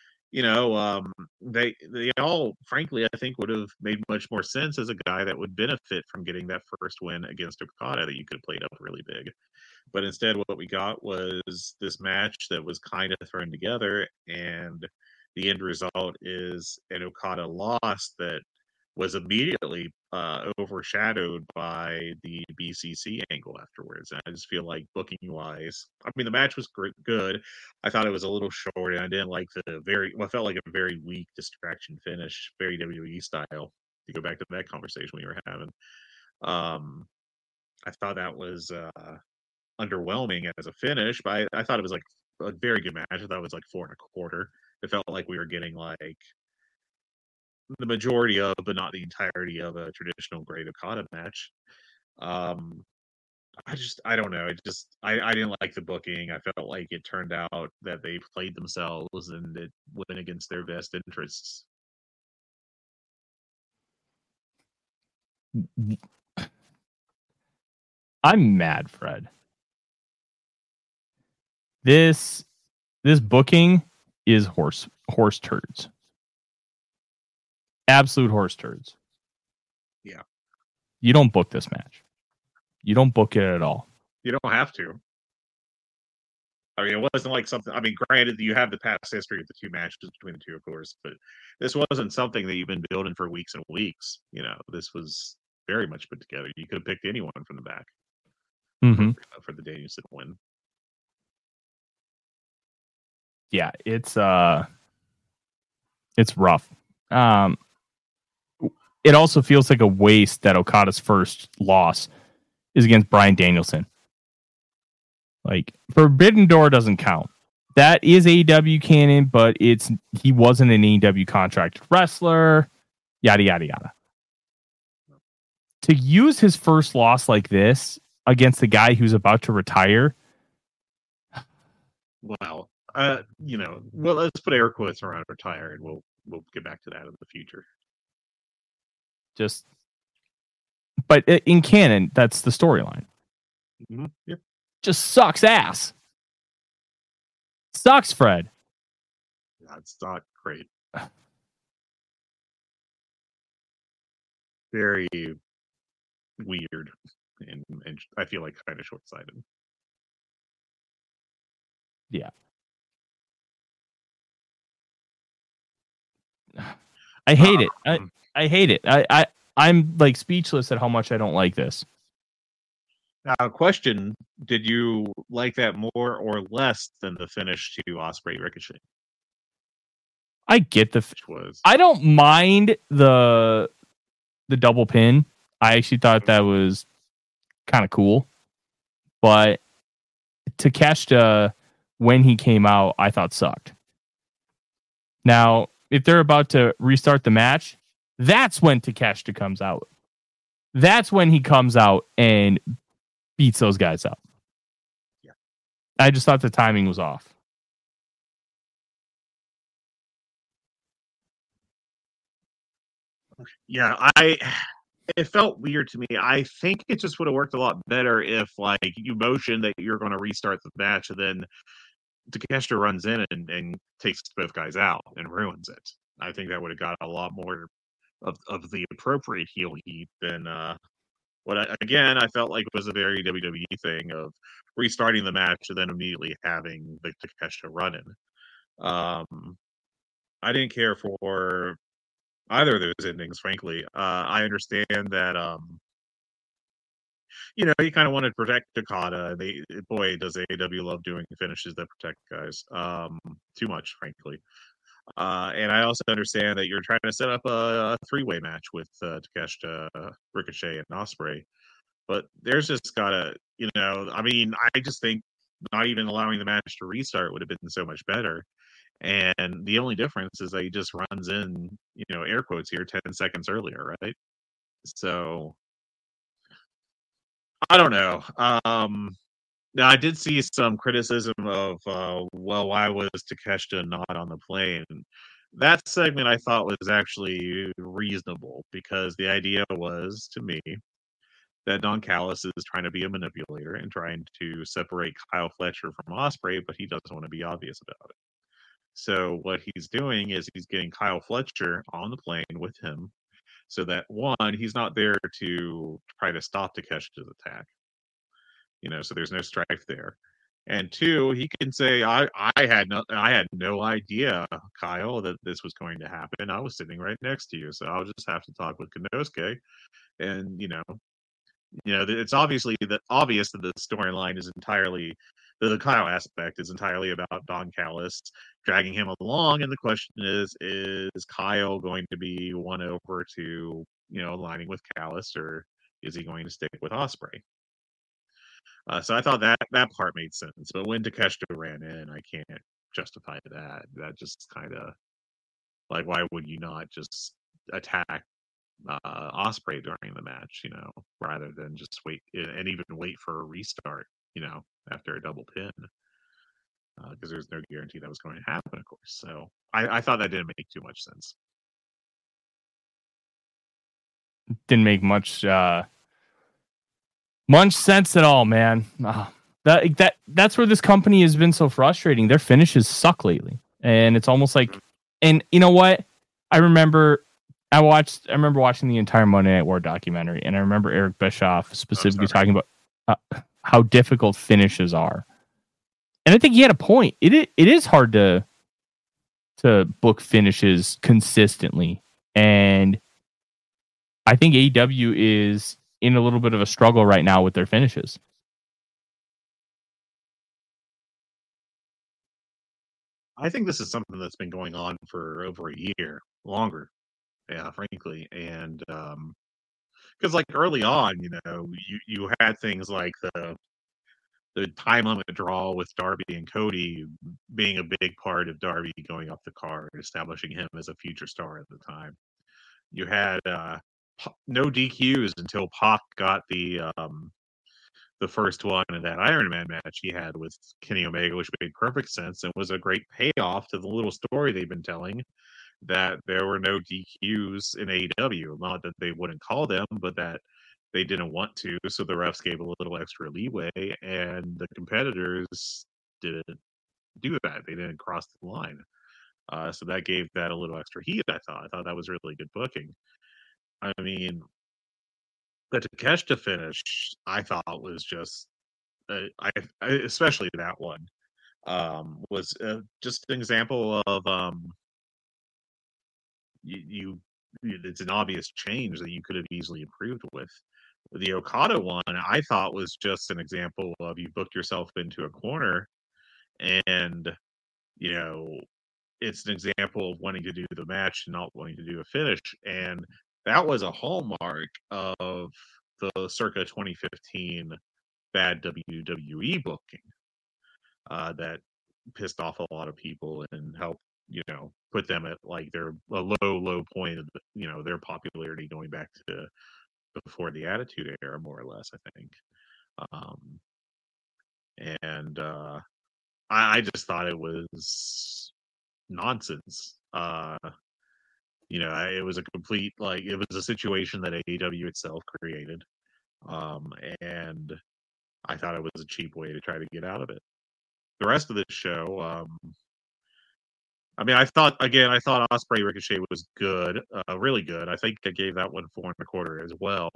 They all, frankly, I think would have made much more sense as a guy that would benefit from getting that first win against Okada that you could have played up really big. But instead, what we got was this match that was kind of thrown together, and the end result is an Okada loss that was immediately overshadowed by the BCC angle afterwards. And I just feel like booking-wise, the match was good. I thought it was a little short, and I didn't like what felt like a very weak distraction finish, very WWE style, to go back to that conversation we were having. I thought that was underwhelming as a finish, but I thought it was like a very good match. I thought it was like 4 1/4. It felt like we were getting like the majority of, but not the entirety of, a traditional Great Okada match. I don't know. I didn't like the booking. I felt like it turned out that they played themselves and it went against their best interests. I'm mad, Fred. This booking is horse turds. Absolute horse turds. Yeah. You don't book this match. You don't book it at all. You don't have to. It wasn't like something. Granted, you have the past history of the two matches between the two, of course, but this wasn't something that you've been building for weeks and weeks. This was very much put together. You could have picked anyone from the back for the Danielson win. Yeah, it's rough. It also feels like a waste that Okada's first loss is against Bryan Danielson. Like, Forbidden Door doesn't count. That is AEW canon, but he wasn't an AEW contracted wrestler. Yada, yada, yada. To use his first loss like this against the guy who's about to retire. Wow. Well, let's put air quotes around retire, and we'll get back to that in the future. But in canon, that's the storyline. Mm-hmm. Yep. Just sucks ass. Sucks, Fred. That's not great. Very weird, and I feel like kind of short-sighted. Yeah. I hate it. I hate it. I'm like speechless at how much I don't like this. Now, question: did you like that more or less than the finish to Ospreay Ricochet? I get was. I don't mind the double pin. I actually thought that was kind of cool, but Takeshita, when he came out, I thought sucked. Now, if they're about to restart the match, That's when Takeshita comes out. That's when he comes out and beats those guys up. Yeah. I just thought the timing was off. Yeah, it felt weird to me. I think it just would have worked a lot better if, like, you motion that you're going to restart the match, and then Takeshita runs in and takes both guys out and ruins it. I think that would have got a lot more of the appropriate heel heat than again, I felt like was a very WWE thing of restarting the match and then immediately having the Takeshita run in. I didn't care for either of those endings, frankly. I understand that, he kind of wanted to protect Okada. Boy, does AEW love doing finishes that protect guys. Too much, frankly. And I also understand that you're trying to set up a three-way match with Takeshita, Ricochet, and Ospreay. But there's just gotta, I just think not even allowing the match to restart would have been so much better. And the only difference is that he just runs in, air quotes here, 10 seconds earlier, right? So I don't know. Now I did see some criticism of, why was Takeshita not on the plane? That segment I thought was actually reasonable because the idea was, to me, that Don Callis is trying to be a manipulator and trying to separate Kyle Fletcher from Ospreay, but he doesn't want to be obvious about it. So what he's doing is he's getting Kyle Fletcher on the plane with him so that, one, he's not there to try to stop Takeshita's attack. So there's no strife there. And two, he can say, I had no idea, Kyle, that this was going to happen. I was sitting right next to you, so I'll just have to talk with Konosuke. And, it's obvious that the storyline is entirely, the Kyle aspect is entirely about Don Callis dragging him along, and the question is Kyle going to be won over to, aligning with Callis, or is he going to stick with Ospreay? So I thought that part made sense, but when Takeshita ran in, I can't justify that. That just kind of, like, why would you not just attack Ospreay during the match, rather than just wait and even wait for a restart, after a double pin, because there's no guarantee that was going to happen, of course. So I thought that didn't make too much sense. Didn't make much sense at all, man. That's where this company has been so frustrating. Their finishes suck lately, and it's almost like, and you know what? I remember watching the entire Monday Night War documentary, and I remember Eric Bischoff specifically talking about how difficult finishes are. And I think he had a point. It is hard to book finishes consistently, and I think AEW is in a little bit of a struggle right now with their finishes. I think this is something that's been going on for over a year, longer. Yeah, frankly. And because, like, early on, you had things like the time limit draw with Darby and Cody being a big part of Darby going off the card, establishing him as a future star at the time. You had no DQs until Pac got the first one in that Iron Man match he had with Kenny Omega, which made perfect sense and was a great payoff to the little story they've been telling, that there were no DQs in AEW. Not that they wouldn't call them, but that they didn't want to, so the refs gave a little extra leeway, and the competitors didn't do that. They didn't cross the line. So that gave that a little extra heat, I thought. I thought that was really good booking. I mean, the Takeshita finish, I thought was just, I especially that one, was just an example of it's an obvious change that you could have easily improved with. The Okada one, I thought, was just an example of you booked yourself into a corner, and it's an example of wanting to do the match and not wanting to do a finish. And that was a hallmark of the circa 2015 bad WWE booking that pissed off a lot of people and helped put them at like a low point of their popularity going back to before the Attitude Era, more or less, I think. And I just thought it was nonsense. It was a complete, it was a situation that AEW itself created. And I thought it was a cheap way to try to get out of it. The rest of the show, I thought Ospreay Ricochet was good, really good. I think I gave that one 4.25 as well.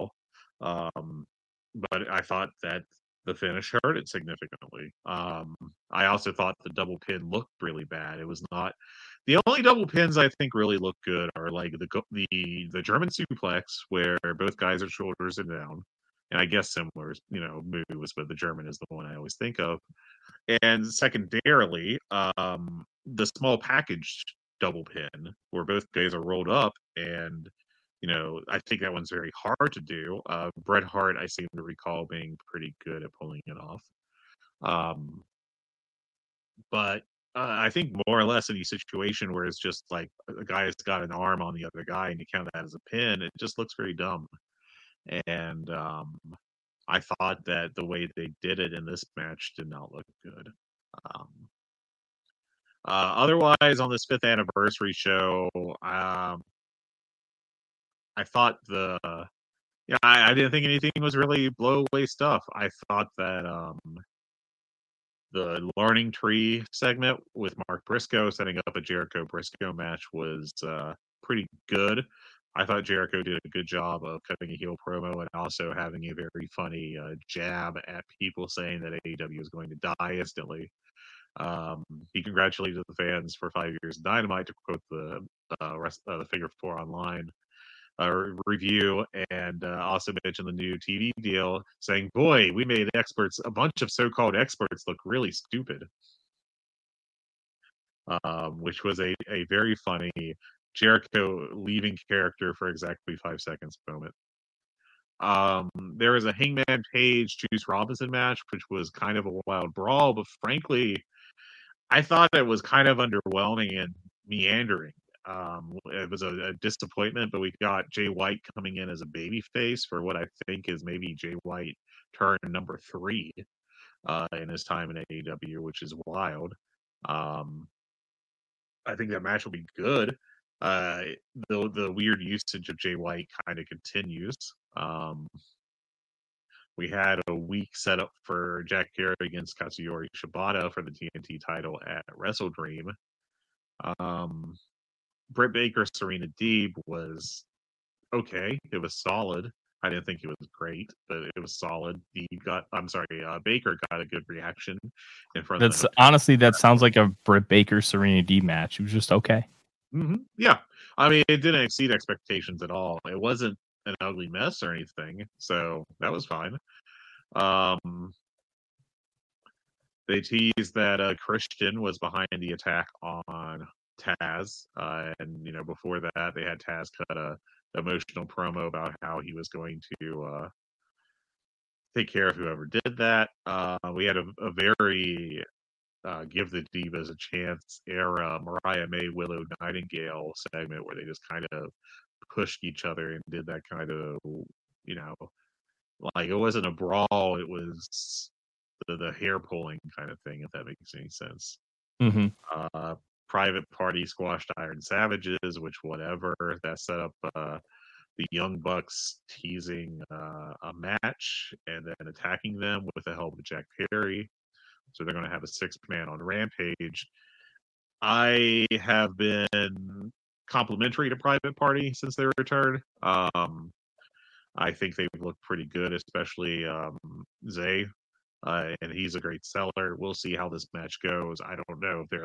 But I thought that the finish hurt it significantly. I also thought the double pin looked really bad. It was not the only double pins I think really look good are like the German suplex where both guys are shoulders and down, and I guess similar moves, but the German is the one I always think of. And secondarily, the small package double pin where both guys are rolled up, and I think that one's very hard to do. Bret Hart, I seem to recall being pretty good at pulling it off. But I think more or less any situation where it's just like a guy has got an arm on the other guy and you count that as a pin, it just looks very dumb. And I thought that the way they did it in this match did not look good. Otherwise, on this 5th anniversary show, I thought I didn't think anything was really blow away stuff. I thought that the Learning Tree segment with Mark Briscoe setting up a Jericho Briscoe match was pretty good. I thought Jericho did a good job of cutting a heel promo and also having a very funny jab at people saying that AEW is going to die instantly. He congratulated the fans for 5 years of Dynamite, to quote the Figure 4 Online review, and also mentioned the new TV deal, saying, "Boy, we made a bunch of so-called experts look really stupid," which was a very funny Jericho leaving character for exactly 5 seconds moment. There was a Hangman Page Juice Robinson match, which was kind of a wild brawl, but frankly, I thought it was kind of underwhelming and meandering. It was a disappointment, but we got Jay White coming in as a babyface for what I think is maybe Jay White turn number 3 in his time in AEW, which is wild. I think that match will be good. The weird usage of Jay White kind of continues. We had a week set up for Jack Perry against Katsuyori Shibata for the TNT title at Wrestle Dream. Britt Baker, Serena Deeb was okay. It was solid. I didn't think it was great, but it was solid. Baker got a good reaction in front of honestly, that sounds like a Britt Baker, Serena Deeb match. It was just okay. Mm-hmm. Yeah. It didn't exceed expectations at all. It wasn't an ugly mess or anything, so that was fine. They teased that Christian was behind the attack on Taz, and before that they had Taz cut a emotional promo about how he was going to take care of whoever did that. We had a very Give the Divas a Chance era Mariah May Willow Nightingale segment where they just kind of pushed each other and did that kind of like it wasn't a brawl, it was the hair pulling kind of thing, if that makes any sense. Mm-hmm. Private Party squashed Iron Savages, which whatever. That set up the Young Bucks teasing a match and then attacking them with the help of Jack Perry. So they're going to have a 6-man on Rampage. I have been complimentary to Private Party since their return. I think they look pretty good, especially Zay, and he's a great seller. We'll see how this match goes. I don't know if they're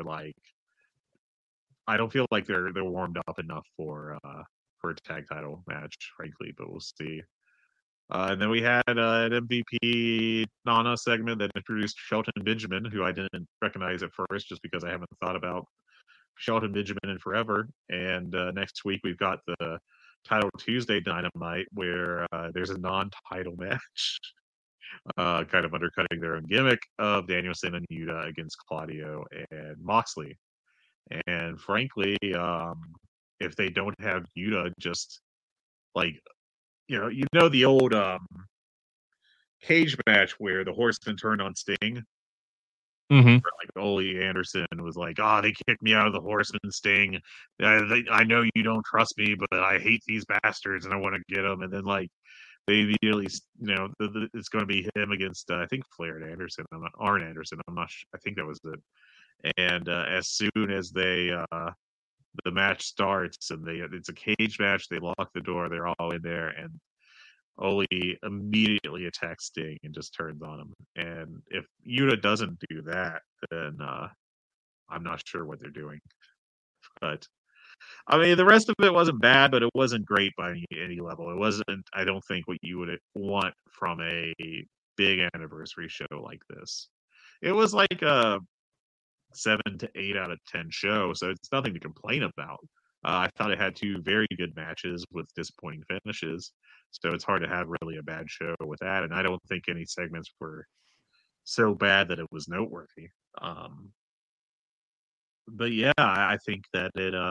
I don't feel like they're warmed up enough for a tag title match, frankly, but we'll see. And then we had an MVP Nana segment that introduced Shelton Benjamin, who I didn't recognize at first just because I haven't thought about Shelton Benjamin in forever. And next week we've got the Title Tuesday Dynamite where there's a non-title match, kind of undercutting their own gimmick of Danielson and Yuta against Claudio and Moxley. And frankly, if they don't have Yuta, just like the old cage match where the Horseman turned on Sting. Mm-hmm. Like Ole Anderson was like, "Oh, they kicked me out of the Horseman, Sting. I know you don't trust me, but I hate these bastards and I want to get them." And then like they immediately, it's going to be him against I think Flair and Anderson. Arn Anderson. I'm not sure. I think that was it. And as soon as the match starts and it's a cage match, they lock the door. They're all in there, and Ole immediately attacks Sting and just turns on him. And if Yuta doesn't do that, then I'm not sure what they're doing. But I mean, the rest of it wasn't bad, but it wasn't great by any level. It wasn't, I don't think, what you would want from a big anniversary show like this. It was like a 7 to 8 out of 10 show, so it's nothing to complain about. I thought it had 2 very good matches with disappointing finishes, so it's hard to have really a bad show with that. And I don't think any segments were so bad that it was noteworthy. But yeah, I think that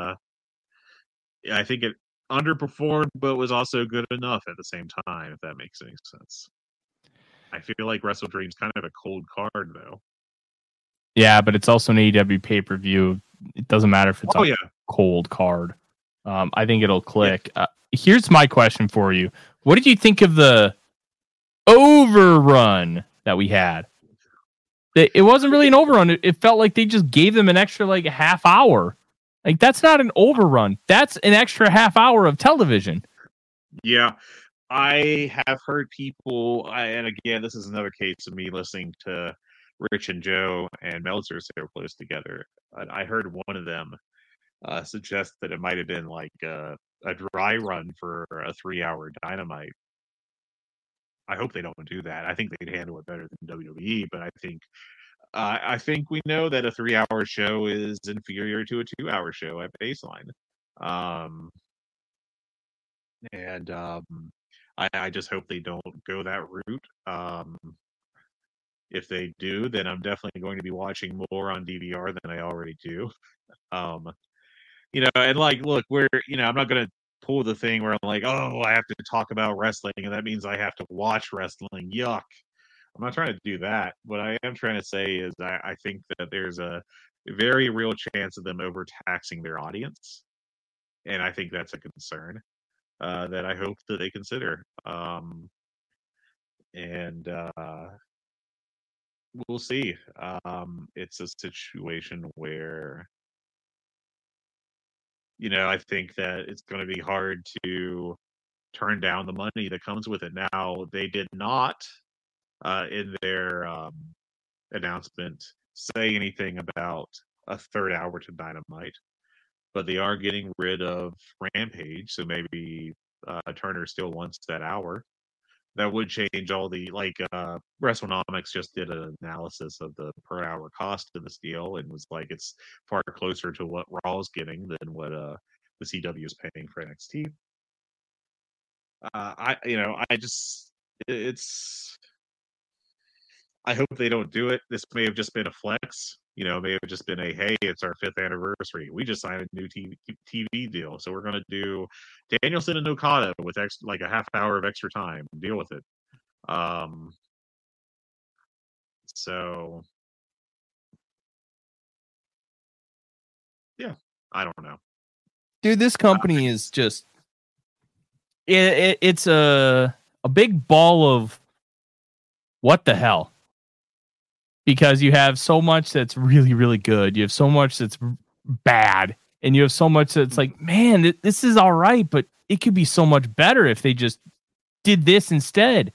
I think it underperformed, but was also good enough at the same time, if that makes any sense. I feel like Wrestle Dream's kind of a cold card, though. Yeah, but it's also an AEW pay-per-view. It doesn't matter if it's a cold card. I think it'll click. Yeah. Here's my question for you. What did you think of the overrun that we had? It wasn't really an overrun. It felt like they just gave them an extra like a half hour. Like, that's not an overrun. That's an extra half hour of television. Yeah. I have heard people, and again, this is another case of me listening to Rich and Joe and Meltzer so close together. I heard one of them suggest that it might have been like a dry run for a 3-hour Dynamite. I hope they don't do that. I think they'd handle it better than WWE, but I think we know that a 3-hour show is inferior to a 2-hour show at baseline. I just hope they don't go that route. If they do, then I'm definitely going to be watching more on DVR than I already do. And like, look, I'm not going to pull the thing where I'm like, oh, I have to talk about wrestling, and that means I have to watch wrestling. Yuck. I'm not trying to do that. What I am trying to say is I think that there's a very real chance of them overtaxing their audience. And I think that's a concern that I hope that they consider. We'll see. It's a situation where, I think that it's going to be hard to turn down the money that comes with it. Now, they did not, in their announcement, say anything about a third hour to Dynamite, but they are getting rid of Rampage, so maybe Turner still wants that hour. That would change all the WrestleNomics just did an analysis of the per hour cost of this deal and was like it's far closer to what Raw is getting than what the CW is paying for NXT. I hope they don't do it. This may have just been a flex. May have just been hey, it's our 5th anniversary. We just signed a new TV deal, so we're going to do Danielson and Okada with a half hour of extra time. Deal with it. So, yeah, I don't know. Dude, this company is just it's a big ball of what the hell. Because you have so much that's really, really good. You have so much that's bad. And you have so much that's like, man, this is all right, but it could be so much better if they just did this instead.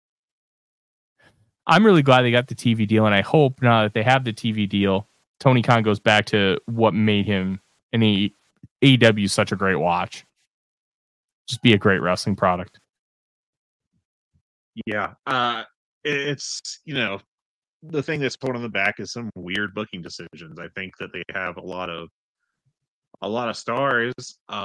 I'm really glad they got the TV deal, and I hope now that they have the TV deal, Tony Khan goes back to what made him and AEW such a great watch. Just be a great wrestling product. Yeah. It's, the thing that's put on the back is some weird booking decisions. I think that they have a lot of stars.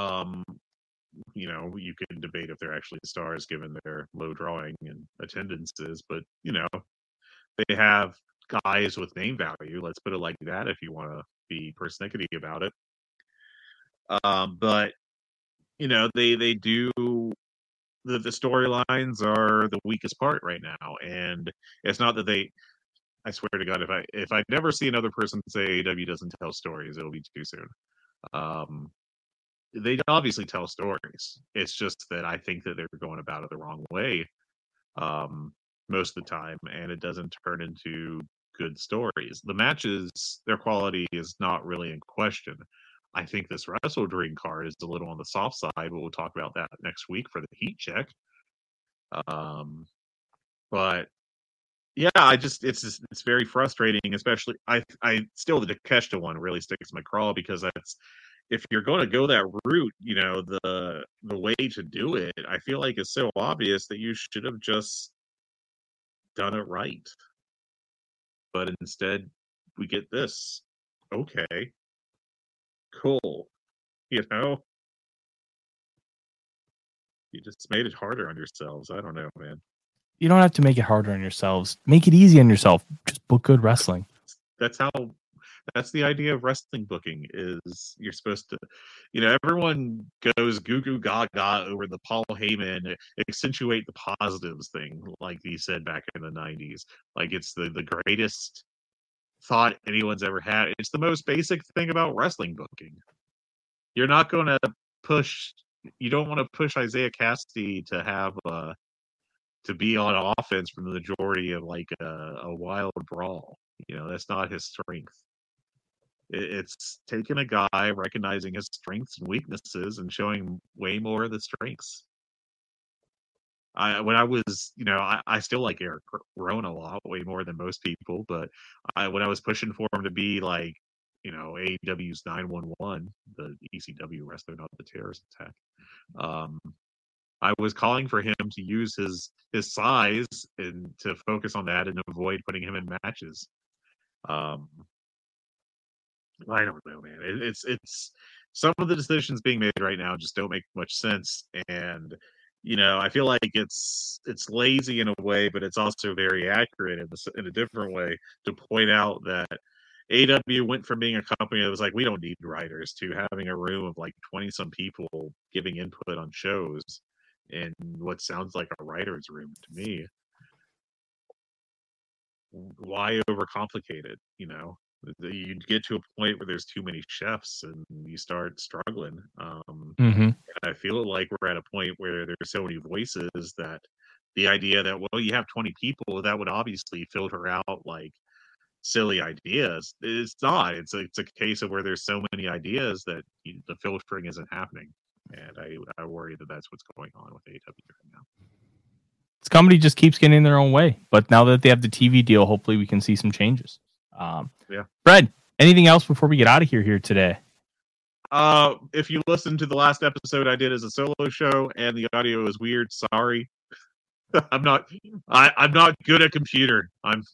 You can debate if they're actually stars given their low drawing and attendances, but they have guys with name value. Let's put it like that if you want to be persnickety about it. But they do the storylines are the weakest part right now, and it's not that they. I swear to God, if I never see another person say AEW doesn't tell stories, it'll be too soon. They obviously tell stories. It's just that I think that they're going about it the wrong way most of the time, and it doesn't turn into good stories. The matches, their quality is not really in question. I think this Wrestle Dream card is a little on the soft side, but we'll talk about that next week for the heat check. But yeah, it's very frustrating, especially I still the Takeshita one really sticks to my craw because that's if you're going to go that route, the way to do it, I feel like it's so obvious that you should have just done it right. But instead, we get this. Okay, cool. You just made it harder on yourselves. I don't know, man. You don't have to make it harder on yourselves. Make it easy on yourself. Just book good wrestling. That's the idea of wrestling booking is you're supposed to, everyone goes goo goo gaga over the Paul Heyman accentuate the positives thing, like he said back in the 90s. Like it's the greatest thought anyone's ever had. It's the most basic thing about wrestling booking. You're not going to you don't want to push Isaiah Cassidy to have to be on offense for the majority of like a wild brawl. That's not his strength. It's taking a guy, recognizing his strengths and weaknesses, and showing way more of the strengths. When I was, I still like Eric Rowan a lot, way more than most people. But when I was pushing for him to be like, AEW's 911, the ECW wrestler, not the Terrorist Attack. I was calling for him to use his size and to focus on that and avoid putting him in matches. I don't know, man. It's some of the decisions being made right now just don't make much sense, and I feel like it's lazy in a way, but it's also very accurate in a different way to point out that AEW went from being a company that was like, we don't need writers, to having a room of like 20 some people giving input on shows in what sounds like a writer's room to me. Why overcomplicate it? You get to a point where there's too many chefs and you start struggling. And I feel like we're at a point where there's so many voices that the idea that, well, you have 20 people, that would obviously filter out like silly ideas. It's not. It's a case of where there's so many ideas that the filtering isn't happening. And I worry that that's what's going on with AEW right now. This company just keeps getting in their own way. But now that they have the TV deal, hopefully we can see some changes. Yeah. Fred, anything else before we get out of here today? If you listen to the last episode I did as a solo show and the audio is weird, sorry. I'm not good at computer.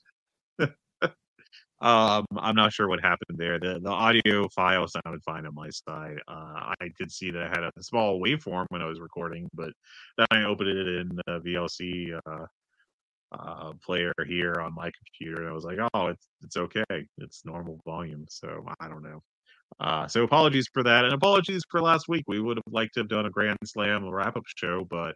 I'm not sure what happened there. The audio file sounded fine on my side. I did see that I had a small waveform when I was recording, but then I opened it in the VLC player here on my computer, and I was like, oh, it's okay. It's normal volume, so I don't know. So apologies for that, and apologies for last week. We would have liked to have done a Grand Slam wrap-up show, but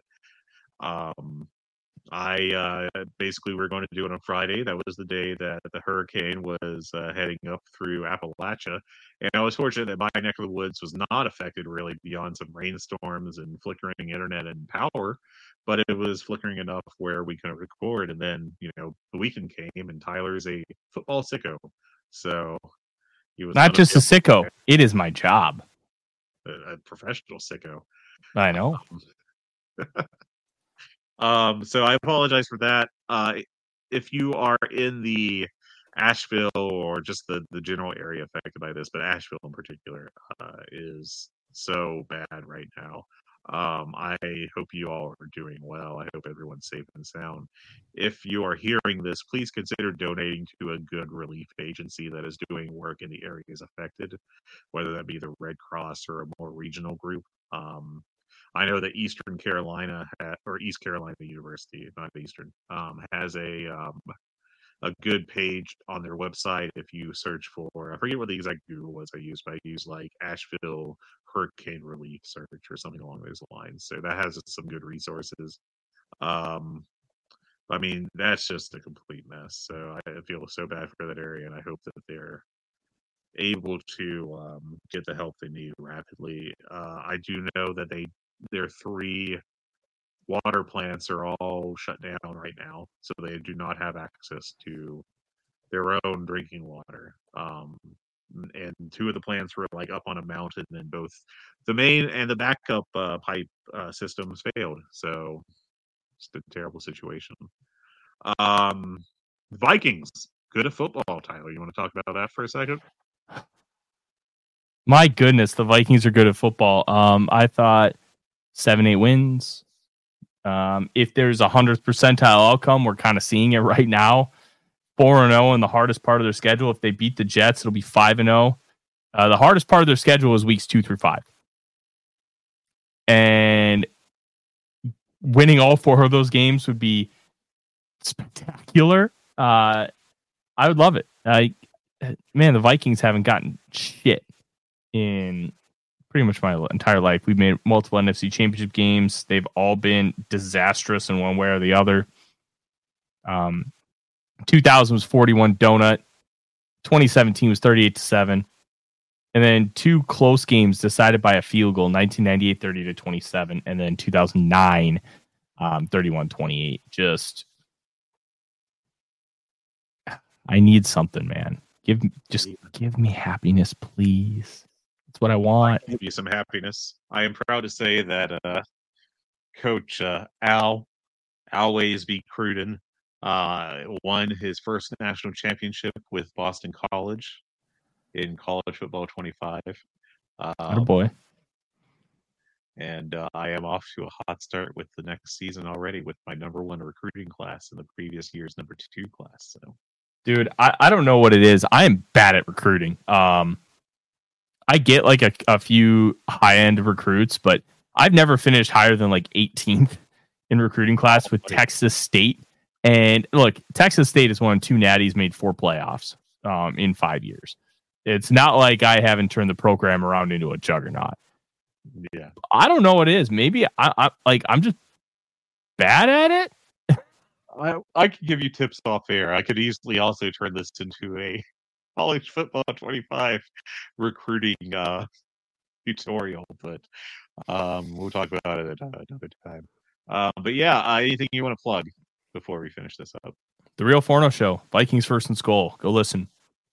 I basically we're going to do it on Friday. That was the day that the hurricane was heading up through Appalachia, and I was fortunate that my neck of the woods was not affected really beyond some rainstorms and flickering internet and power, but it was flickering enough where we couldn't record. And then the weekend came, and Tyler's a football sicko, so he was not just a sicko. It is my job. A professional sicko. I know. So I apologize for that. If you are in the Asheville or just the general area affected by this, but Asheville in particular is so bad right now. I hope you all are doing well. I hope everyone's safe and sound. If you are hearing this, please consider donating to a good relief agency that is doing work in the areas affected, whether that be the Red Cross or a more regional group. I know that Eastern Carolina or East Carolina University, not Eastern, has a a good page on their website. If you search for, I forget what the exact Google was I used, but I used like Asheville hurricane relief search or something along those lines. So that has some good resources. I mean, that's just a complete mess. So I feel so bad for that area, and I hope that they're able to get the help they need rapidly. I do know that their 3 water plants are all shut down right now, so they do not have access to their own drinking water. And 2 of the plants were like up on a mountain, and both the main and the backup pipe systems failed. So it's a terrible situation. Vikings, good at football. Tyler, you want to talk about that for a second? My goodness, the Vikings are good at football. I thought 7-8 wins. If there's 100th percentile outcome, we're kind of seeing it right now. 4-0 in the hardest part of their schedule. If they beat the Jets, it'll be 5-0. The hardest part of their schedule is weeks 2 through 5. And winning all 4 of those games would be spectacular. I would love it. Man, the Vikings haven't gotten shit in pretty much my entire life. We've made multiple NFC championship games. They've all been disastrous in one way or the other. 2000 was 41 donut. 2017 was 38-7. And then 2 close games decided by a field goal, 1998 30-27, and then 2009 31-28. Just I need something, man. Give me happiness, please. That's what I want. Give you some happiness. I am proud to say that Coach Al Waysby Cruden won his first national championship with Boston College in college football 25. Oh boy. And I am off to a hot start with the next season already with my number 1 recruiting class and the previous year's number 2 class. So, dude, I don't know what it is. I am bad at recruiting. I get like a few high-end recruits, but I've never finished higher than like 18th in recruiting class with Texas State. And look, Texas State is one of 2 natties made 4 playoffs in 5 years. It's not like I haven't turned the program around into a juggernaut. Yeah, I don't know what it is. Maybe I'm just bad at it. I could give you tips off air. I could easily also turn this into a college football 25 recruiting tutorial, but we'll talk about it at another time. But yeah, anything you want to plug before we finish this up? The Real Forno Show, Vikings First and Skol. Go listen.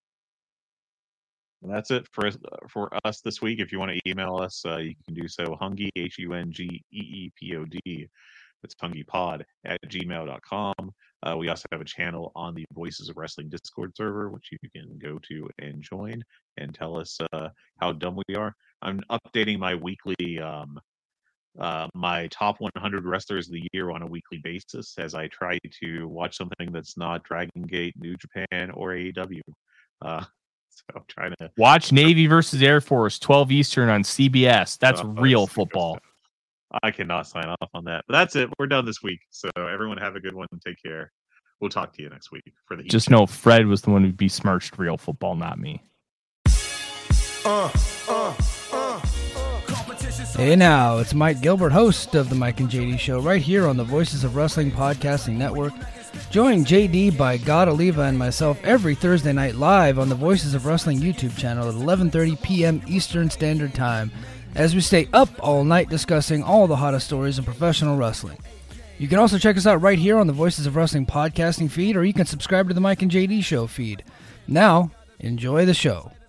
And that's it for us this week. If you want to email us, you can do so. Hungy, HUNGEEPOD. It's hungypod@gmail.com. We also have a channel on the Voices of Wrestling Discord server, which you can go to and join and tell us how dumb we are. I'm updating my weekly, my top 100 wrestlers of the year on a weekly basis as I try to watch something that's not Dragon Gate, New Japan, or AEW. So I'm trying to watch Navy versus Air Force, 12 Eastern on CBS. That's real football. I cannot sign off on that. But that's it. We're done this week. So everyone have a good one and take care. We'll talk to you next week for the Heat. Just know Fred was the one who besmirched real football, not me. Hey now, it's Mike Gilbert, host of the Mike and JD Show, right here on the Voices of Wrestling Podcasting Network. Join JD by God Oliva and myself every Thursday night live on the Voices of Wrestling YouTube channel at 11:30 p.m. Eastern Standard Time, as we stay up all night discussing all the hottest stories in professional wrestling. You can also check us out right here on the Voices of Wrestling podcasting feed, or you can subscribe to the Mike and JD Show feed. Now, enjoy the show.